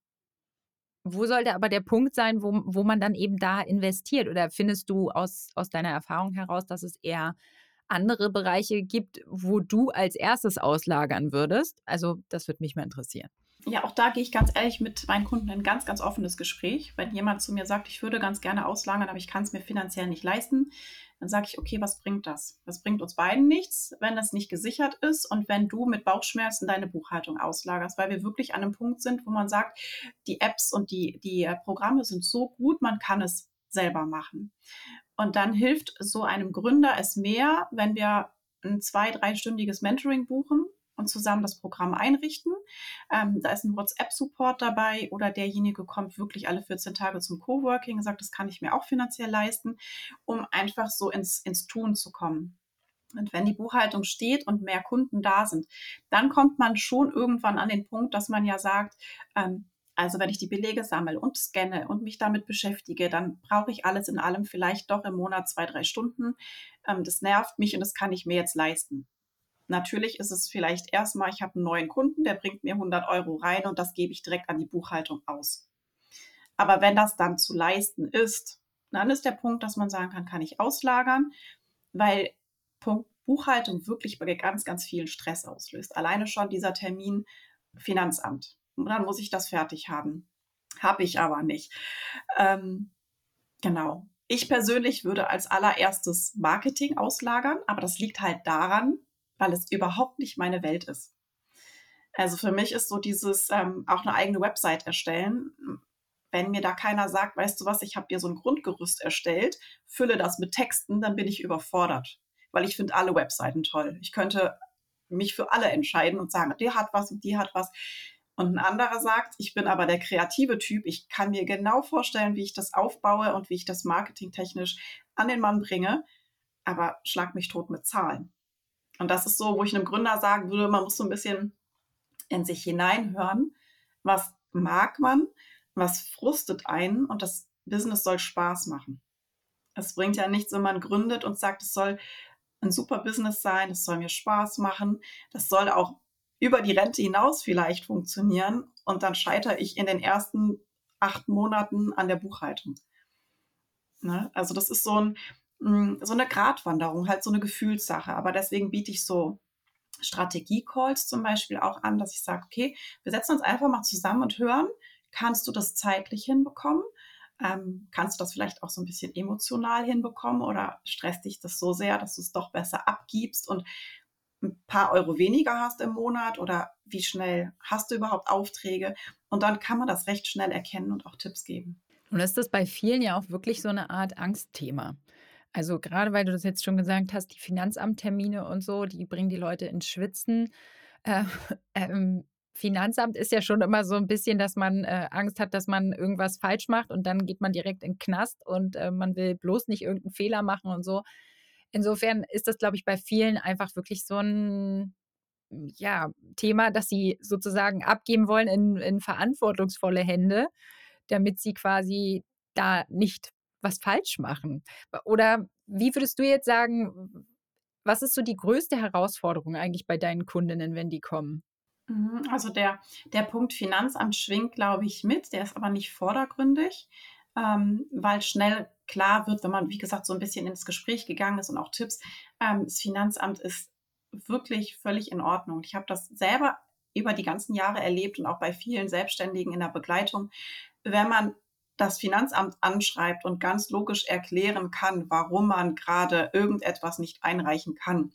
S1: wo sollte aber der Punkt sein, wo wo man dann eben da investiert? Oder findest du aus aus deiner Erfahrung heraus, dass es eher andere Bereiche gibt, wo du als erstes auslagern würdest? Also, das würde mich mal interessieren.
S2: Ja, auch da gehe ich ganz ehrlich mit meinen Kunden in 'n ganz, ganz offenes Gespräch. Wenn jemand zu mir sagt: „Ich würde ganz gerne auslagern, aber ich kann's mir finanziell nicht leisten", dann sage ich: „Okay, was bringt das? Das bringt uns beiden nichts, wenn das nicht gesichert ist und wenn du mit Bauchschmerzen deine Buchhaltung auslagerst." Weil wir wirklich an 'nem Punkt sind, wo man sagt, die Apps und die die, äh, Programme sind so gut, man kann es selber machen. Und dann hilft so einem Gründer es mehr, wenn wir 'n zwei dreistündiges Mentoring buchen und zusammen das Programm einrichten. Ähm, da ist 'n WhatsApp-Support dabei oder derjenige kommt wirklich alle vierzehn Tage zum Coworking und sagt: „Das kann ich mir auch finanziell leisten", um einfach so ins ins Tun zu kommen. Und wenn die Buchhaltung steht und mehr Kunden da sind, dann kommt man schon irgendwann an den Punkt, dass man ja sagt, ähm: „Also, wenn ich die Belege sammle und scanne und mich damit beschäftige, dann brauche ich alles in allem vielleicht doch im Monat zwei, drei Stunden. Ähm, das nervt mich und das kann ich mir jetzt leisten." Natürlich ist es vielleicht erst mal, ich habe 'n neuen Kunden, der bringt mir hundert Euro rein und das gebe ich direkt an die Buchhaltung aus. Aber wenn das dann zu leisten ist, dann ist der Punkt, dass man sagen kann: „Kann ich auslagern?" Weil Punkt Buchhaltung wirklich bei ganz, ganz vielen Stress auslöst. Alleine schon dieser Termin Finanzamt. Und dann muss ich das fertig haben. Habe ich aber nicht. Ähm, genau. Ich persönlich würde als Allererstes Marketing auslagern, aber das liegt halt daran, weil es überhaupt nicht meine Welt ist. Also, für mich ist so dieses, ähm, auch 'ne eigene Website erstellen hm, wenn mir da keiner sagt: „Weißt du was, ich habe dir so 'n Grundgerüst erstellt, fülle das mit Texten", dann bin ich überfordert, weil ich finde alle Webseiten toll. Ich könnte mich für alle entscheiden und sagen: „Die hat was und die hat was." Und 'n anderer sagt: „Ich bin aber der kreative Typ. Ich kann mir genau vorstellen, wie ich das aufbaue und wie ich das marketingtechnisch an den Mann bringe, aber schlag mich tot mit Zahlen." Und das ist so, wo ich 'nem Gründer sagen würde, man muss so 'n bisschen in sich hineinhören. Was mag man? Was frustet einen? Und das Business soll Spaß machen. Es bringt ja nichts, wenn man gründet und sagt: „Es soll 'n super Business sein, es soll mir Spaß machen." Das soll auch über die Rente hinaus vielleicht funktionieren und dann scheitere ich in den ersten acht Monaten an der Buchhaltung. Ne? Also, das ist so 'n hm, so 'ne Gratwanderung, halt so 'ne Gefühlssache. Aber deswegen biete ich so Strategie-Calls zum Beispiel auch an, dass ich sage: „Okay, wir setzen uns einfach mal zusammen und hören, kannst du das zeitlich hinbekommen? Ähm, kannst du das vielleicht auch so 'n bisschen emotional hinbekommen oder stresst dich das so sehr, dass du's doch besser abgibst und 'n paar Euro weniger hast im Monat oder wie schnell hast du überhaupt Aufträge?" Und dann kann man das recht schnell erkennen und auch Tipps geben.
S1: Nun ist das bei vielen ja auch wirklich so 'ne Art Angstthema. Also, grade weil du das jetzt schon gesagt hast, die Finanzamttermine und so, die bringen die Leute ins Schwitzen. Äh, ähm Finanzamt ist ja schon immer so ein bisschen, dass man äh, Angst hat, dass man irgendwas falsch macht und dann geht man direkt in 'n Knast und äh, man will bloß nicht irgendeinen Fehler machen und so. Insofern ist das, glaube ich, bei vielen einfach wirklich so ein ja, Thema, das sie sozusagen abgeben wollen in in verantwortungsvolle Hände, damit sie quasi da nicht was falsch machen. Oder wie würdest du jetzt sagen, was ist so die größte Herausforderung eigentlich bei deinen Kundinnen, wenn die kommen?
S2: Mhm, also der der Punkt Finanzamt schwingt, glaube ich, mit, der ist aber nicht vordergründig, ähm, weil schnell klar wird, wenn man, wie gesagt, so ein bisschen ins Gespräch gegangen ist und auch Tipps, ähm, das Finanzamt ist wirklich völlig in Ordnung. Ich habe das selber über die ganzen Jahre erlebt und auch bei vielen Selbstständigen in der Begleitung. Wenn man das Finanzamt anschreibt und ganz logisch erklären kann, warum man gerade irgendetwas nicht einreichen kann,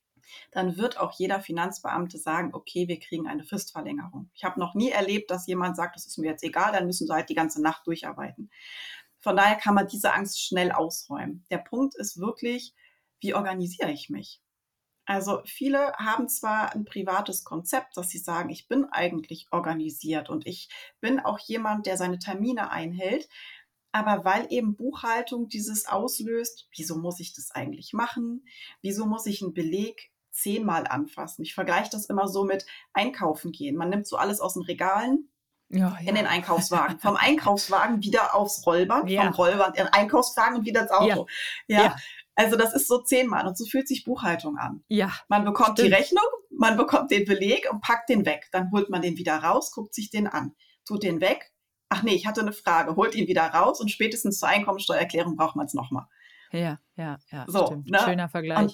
S2: dann wird auch jeder Finanzbeamte sagen, okay, wir kriegen eine Fristverlängerung. Ich habe noch nie erlebt, dass jemand sagt, das ist mir jetzt egal, dann müssen sie halt die ganze Nacht durcharbeiten. Von daher kann man diese Angst schnell ausräumen. Der Punkt ist wirklich, wie organisiere ich mich? Also viele haben zwar ein privates Konzept, dass sie sagen, ich bin eigentlich organisiert und ich bin auch jemand, der seine Termine einhält, aber weil eben Buchhaltung dieses auslöst, wieso muss ich das eigentlich machen? Wieso muss ich einen Beleg zehnmal anfassen? Ich vergleiche das immer so mit Einkaufen gehen. Man nimmt so alles aus den Regalen
S1: Ja,
S2: in den
S1: ja.
S2: Einkaufswagen, vom Einkaufswagen wieder aufs Rollband, vom
S1: Ja,
S2: Rollband in den Einkaufswagen und wieder ins
S1: ja,
S2: Auto. Ja,
S1: ja,
S2: also das ist so zehnmal und so fühlt sich Buchhaltung an.
S1: ja,
S2: Man bekommt die
S1: stimmt.
S2: Rechnung, man bekommt den Beleg und packt den weg. Dann holt man den wieder raus, guckt sich den an, tut den weg. Ach nee, ich hatte eine Frage, holt ihn wieder raus und spätestens zur Einkommensteuererklärung braucht man es nochmal.
S1: Ja, ja, ja,
S2: So,
S1: stimmt.
S2: ne?
S1: Schöner Vergleich.
S2: Und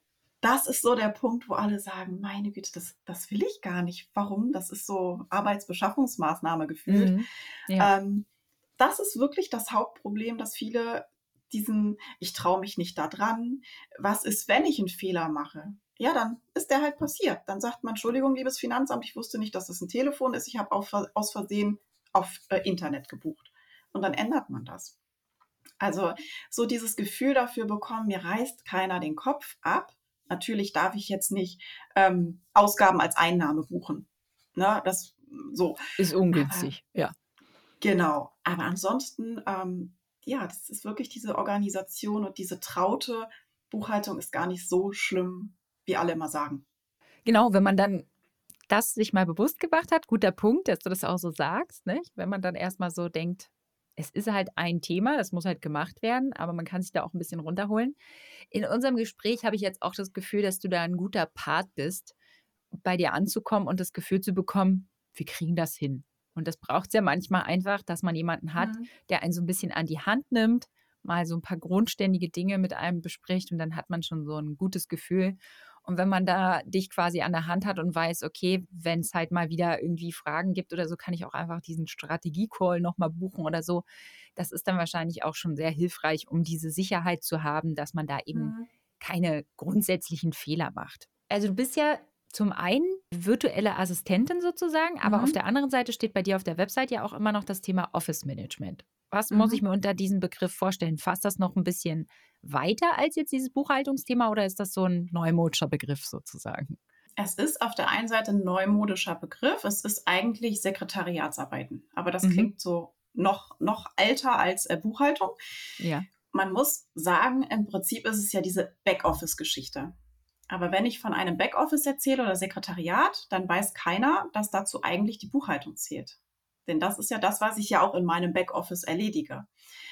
S2: das ist so der Punkt, wo alle sagen, meine Güte, das, das will ich gar nicht. Warum? Das ist so Arbeitsbeschaffungsmaßnahme gefühlt.
S1: Mhm. Ja.
S2: Ähm, das ist wirklich das Hauptproblem, dass viele diesen, ich traue mich nicht da dran. Was ist, wenn ich einen Fehler mache? Ja, dann ist der halt passiert. Dann sagt man, Entschuldigung, liebes Finanzamt, ich wusste nicht, dass das ein Telefon ist. Ich habe auf, aus Versehen auf äh, Internet gebucht. Und dann ändert man das. Also so dieses Gefühl dafür bekommen, mir reißt keiner den Kopf ab. Natürlich darf ich jetzt nicht ähm, Ausgaben als Einnahme buchen. Ne, das so.
S1: Ist
S2: Aber
S1: ungünstig, ja.
S2: genau. Aber ansonsten, ähm, ja, das ist wirklich diese Organisation und diese traute Buchhaltung ist gar nicht so schlimm, wie alle immer sagen.
S1: Genau, wenn man dann das sich mal bewusst gemacht hat, guter Punkt, dass du das auch so sagst, nicht? Wenn man dann erst mal so denkt, es ist halt ein Thema, das muss halt gemacht werden, aber man kann sich da auch ein bisschen runterholen. In unserem Gespräch habe ich jetzt auch das Gefühl, dass du da ein guter Part bist, bei dir anzukommen und das Gefühl zu bekommen, wir kriegen das hin. Und das braucht's ja manchmal einfach, dass man jemanden hat,
S2: Mhm.
S1: der einen so ein bisschen an die Hand nimmt, mal so ein paar grundständige Dinge mit einem bespricht und dann hat man schon so ein gutes Gefühl. Und wenn man da dich quasi an der Hand hat und weiß, okay, wenn es halt mal wieder irgendwie Fragen gibt oder so, kann ich auch einfach diesen Strategie-Call noch mal buchen oder so. Das ist dann wahrscheinlich auch schon sehr hilfreich, um diese Sicherheit zu haben, dass man da eben
S2: Mhm.
S1: keine grundsätzlichen Fehler macht. Also, du bist ja zum einen virtuelle Assistentin sozusagen, aber auf
S2: Mhm.
S1: der anderen Seite steht bei dir auf der Website ja auch immer noch das Thema Office Management. Was muss ich
S2: Mhm.
S1: mir unter diesem Begriff vorstellen? Fasst das noch ein bisschen weiter als jetzt dieses Buchhaltungsthema oder ist das so ein neumodischer Begriff sozusagen?
S2: Es ist auf der einen Seite ein neumodischer Begriff. Es ist eigentlich Sekretariatsarbeiten. Aber das
S1: Mhm.
S2: klingt so noch, noch älter als äh, Buchhaltung.
S1: Ja,
S2: Man muss sagen, im Prinzip ist es ja diese Backoffice-Geschichte. Aber wenn ich von einem Backoffice erzähle oder Sekretariat, dann weiß keiner, dass dazu eigentlich die Buchhaltung zählt. Denn das ist ja das, was ich ja auch in meinem Backoffice erledige.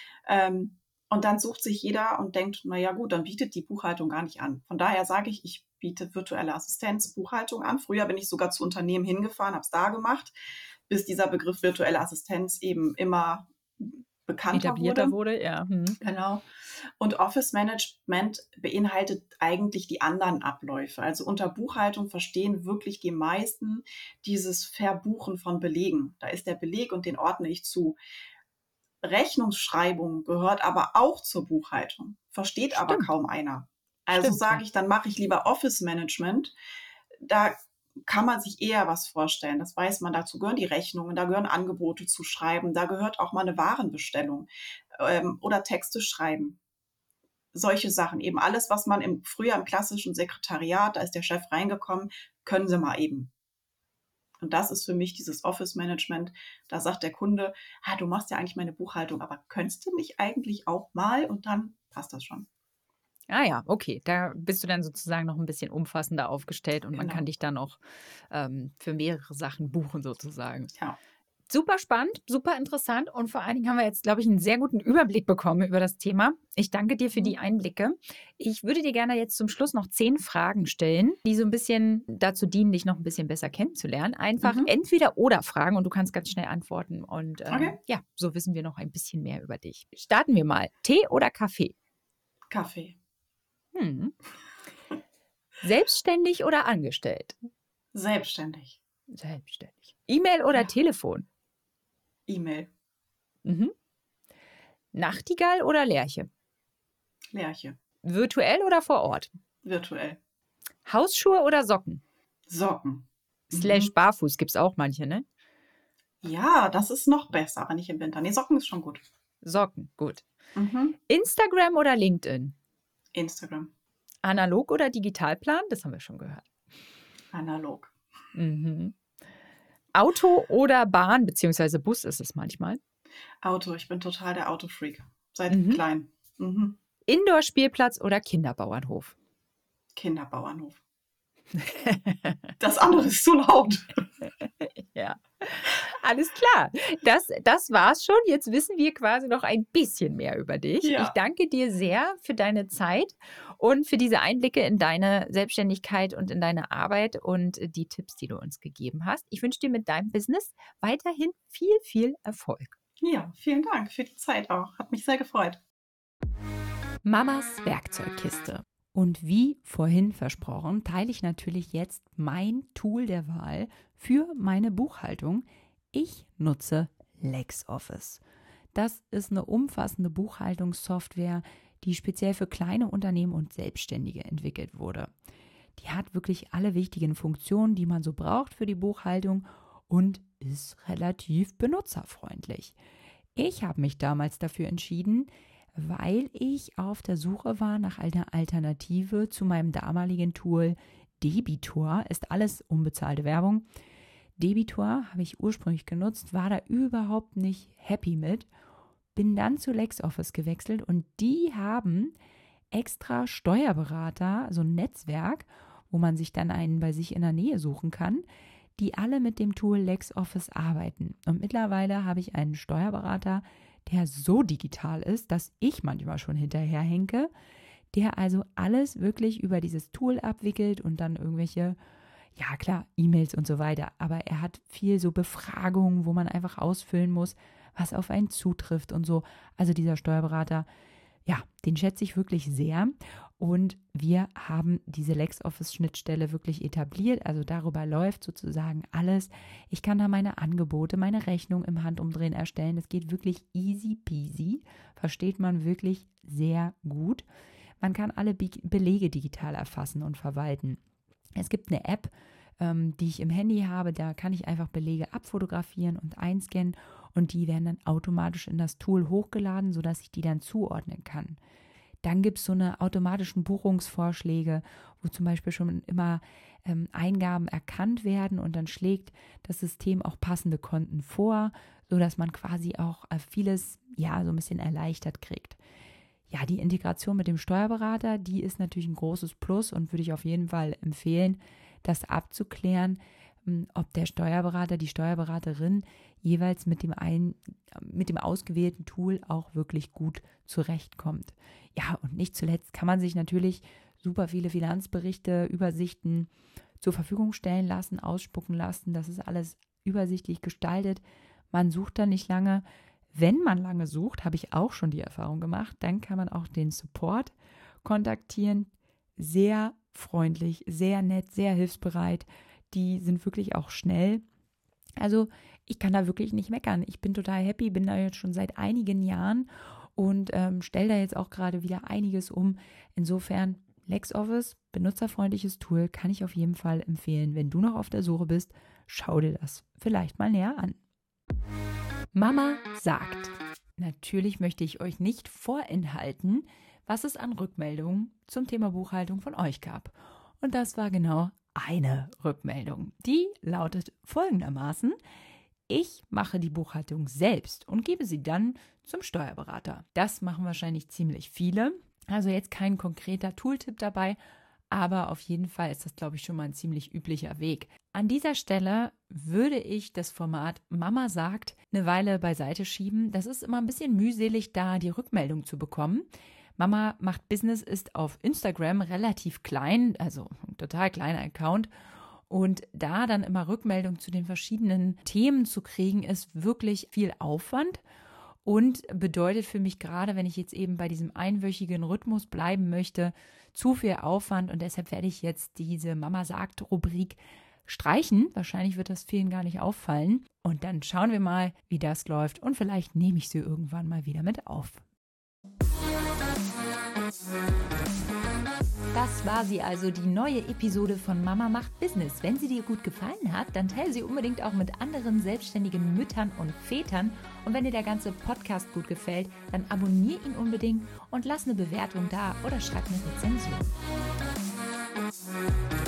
S2: Ähm, und dann sucht sich jeder und denkt, na ja gut, dann bietet die Buchhaltung gar nicht an. Von daher sage ich, ich biete virtuelle Assistenz, Buchhaltung an. Früher bin ich sogar zu Unternehmen hingefahren, habe es da gemacht, bis dieser Begriff virtuelle Assistenz eben immer bekannter
S1: etablierter
S2: wurde.
S1: wurde, ja. Mhm.
S2: Genau. Und Office Management beinhaltet eigentlich die anderen Abläufe. Also unter Buchhaltung verstehen wirklich die meisten dieses Verbuchen von Belegen. Da ist der Beleg und den ordne ich zu. Rechnungsschreibung gehört aber auch zur Buchhaltung, versteht aber
S1: Stimmt,
S2: kaum einer. Also
S1: stimmt, ja.
S2: sage ich, dann mache ich lieber Office Management. Da kann man sich eher was vorstellen. Das weiß man, dazu gehören die Rechnungen, da gehören Angebote zu schreiben, da gehört auch mal eine Warenbestellung ähm, oder Texte schreiben. Solche Sachen, eben alles, was man im, früher im klassischen Sekretariat, da ist der Chef reingekommen, können Sie mal eben. Und das ist für mich dieses Office-Management. Da sagt der Kunde, ah, du machst ja eigentlich meine Buchhaltung, aber könntest du nicht eigentlich auch mal? Und dann passt das schon.
S1: Ah ja, okay. Da bist du dann sozusagen noch ein bisschen umfassender aufgestellt und man kann
S2: Genau.
S1: dich dann auch ähm, für mehrere Sachen buchen sozusagen.
S2: Ja.
S1: Super spannend, super interessant und vor allen Dingen haben wir jetzt, glaube ich, einen sehr guten Überblick bekommen über das Thema. Ich danke dir für die Einblicke. Ich würde dir gerne jetzt zum Schluss noch zehn Fragen stellen, die so ein bisschen dazu dienen, dich noch ein bisschen besser kennenzulernen. Einfach
S2: Mhm.
S1: entweder oder Fragen und du kannst ganz schnell antworten und ähm,
S2: Okay.
S1: ja, so wissen wir noch ein bisschen mehr über dich. Starten wir mal. Tee oder Kaffee?
S2: Kaffee.
S1: Hm. Selbstständig oder angestellt?
S2: Selbstständig.
S1: Selbstständig. E-Mail oder
S2: Ja.
S1: Telefon?
S2: E-Mail.
S1: Mhm. Nachtigall oder Lerche?
S2: Lerche.
S1: Virtuell oder vor Ort?
S2: Virtuell.
S1: Hausschuhe oder Socken?
S2: Socken.
S1: Slash
S2: Mhm.
S1: barfuß gibt es auch manche, ne?
S2: Ja, das ist noch besser, aber nicht im Winter. Nee, Socken ist schon gut.
S1: Socken, gut.
S2: Mhm.
S1: Instagram oder LinkedIn?
S2: Instagram.
S1: Analog oder Digitalplan? Das haben wir schon gehört.
S2: Analog.
S1: Mhm. Auto oder Bahn, beziehungsweise Bus ist es manchmal.
S2: Auto. Ich bin total der Autofreak. Seit
S1: Mhm.
S2: klein. Mhm.
S1: Indoor-Spielplatz oder Kinderbauernhof?
S2: Kinderbauernhof. Das andere ist zu laut.
S1: Ja, alles klar. Das, das war's schon. Jetzt wissen wir quasi noch ein bisschen mehr über dich.
S2: Ja.
S1: Ich danke dir sehr für deine Zeit und für diese Einblicke in deine Selbstständigkeit und in deine Arbeit und die Tipps, die du uns gegeben hast. Ich wünsche dir mit deinem Business weiterhin viel, viel Erfolg.
S2: Ja, vielen Dank für die Zeit auch. Hat mich sehr gefreut.
S1: Mamas Werkzeugkiste. Und wie vorhin versprochen, teile ich natürlich jetzt mein Tool der Wahl für meine Buchhaltung. Ich nutze LexOffice. Das ist eine umfassende Buchhaltungssoftware, die speziell für kleine Unternehmen und Selbstständige entwickelt wurde. Die hat wirklich alle wichtigen Funktionen, die man so braucht für die Buchhaltung und ist relativ benutzerfreundlich. Ich habe mich damals dafür entschieden, weil ich auf der Suche war nach einer Alternative zu meinem damaligen Tool Debitor. Ist alles unbezahlte Werbung. Debitor habe ich ursprünglich genutzt, war da überhaupt nicht happy mit. Bin dann zu LexOffice gewechselt und die haben extra Steuerberater, so ein Netzwerk, wo man sich dann einen bei sich in der Nähe suchen kann, die alle mit dem Tool LexOffice arbeiten. Und mittlerweile habe ich einen Steuerberater, der so digital ist, dass ich manchmal schon hinterherhenke, der also alles wirklich über dieses Tool abwickelt und dann irgendwelche, ja klar, E-Mails und so weiter. Aber er hat viel so Befragungen, wo man einfach ausfüllen muss, was auf einen zutrifft und so. Also dieser Steuerberater, ja, den schätze ich wirklich sehr. Und wir haben diese LexOffice-Schnittstelle wirklich etabliert. Also darüber läuft sozusagen alles. Ich kann da meine Angebote, meine Rechnung im Handumdrehen erstellen. Das geht wirklich easy peasy. Versteht man wirklich sehr gut. Man kann alle Be- Belege digital erfassen und verwalten. Es gibt eine App, ähm, die ich im Handy habe. Da kann ich einfach Belege abfotografieren und einscannen. Und die werden dann automatisch in das Tool hochgeladen, sodass ich die dann zuordnen kann. Dann gibt es so eine automatischen Buchungsvorschläge, wo zum Beispiel schon immer ähm, Eingaben erkannt werden und dann schlägt das System auch passende Konten vor, sodass man quasi auch äh, vieles ja so ein bisschen erleichtert kriegt. Ja, die Integration mit dem Steuerberater, die ist natürlich ein großes Plus und würde ich auf jeden Fall empfehlen, das abzuklären, ob der Steuerberater, die Steuerberaterin jeweils mit dem, ein, mit dem ausgewählten Tool auch wirklich gut zurechtkommt. Ja, und nicht zuletzt kann man sich natürlich super viele Finanzberichte, Übersichten zur Verfügung stellen lassen, ausspucken lassen. Das ist alles übersichtlich gestaltet. Man sucht da nicht lange. Wenn man lange sucht, habe ich auch schon die Erfahrung gemacht, dann kann man auch den Support kontaktieren. Sehr freundlich, sehr nett, sehr hilfsbereit. Die sind wirklich auch schnell. Also ich kann da wirklich nicht meckern. Ich bin total happy, bin da jetzt schon seit einigen Jahren und ähm, stelle da jetzt auch gerade wieder einiges um. Insofern LexOffice, benutzerfreundliches Tool, kann ich auf jeden Fall empfehlen. Wenn du noch auf der Suche bist, schau dir das vielleicht mal näher an. Mama sagt. Natürlich möchte ich euch nicht vorenthalten, was es an Rückmeldungen zum Thema Buchhaltung von euch gab. Und das war genau eine Rückmeldung. Die lautet folgendermaßen: Ich mache die Buchhaltung selbst und gebe sie dann zum Steuerberater. Das machen wahrscheinlich ziemlich viele. Also jetzt kein konkreter Tooltip dabei, aber auf jeden Fall ist das, glaube ich, schon mal ein ziemlich üblicher Weg. An dieser Stelle würde ich das Format Mama sagt eine Weile beiseite schieben. Das ist immer ein bisschen mühselig, da die Rückmeldung zu bekommen. Mama macht Business ist auf Instagram relativ klein, also ein total kleiner Account. Und da dann immer Rückmeldung zu den verschiedenen Themen zu kriegen, ist wirklich viel Aufwand und bedeutet für mich gerade, wenn ich jetzt eben bei diesem einwöchigen Rhythmus bleiben möchte, zu viel Aufwand. Und deshalb werde ich jetzt diese Mama sagt Rubrik streichen. Wahrscheinlich wird das vielen gar nicht auffallen. Und dann schauen wir mal, wie das läuft. Und vielleicht nehme ich sie irgendwann mal wieder mit auf. Das war sie also, die neue Episode von Mama macht Business. Wenn sie dir gut gefallen hat, dann teile sie unbedingt auch mit anderen selbstständigen Müttern und Vätern. Und wenn dir der ganze Podcast gut gefällt, dann abonniere ihn unbedingt und lass eine Bewertung da oder schreib eine Rezension.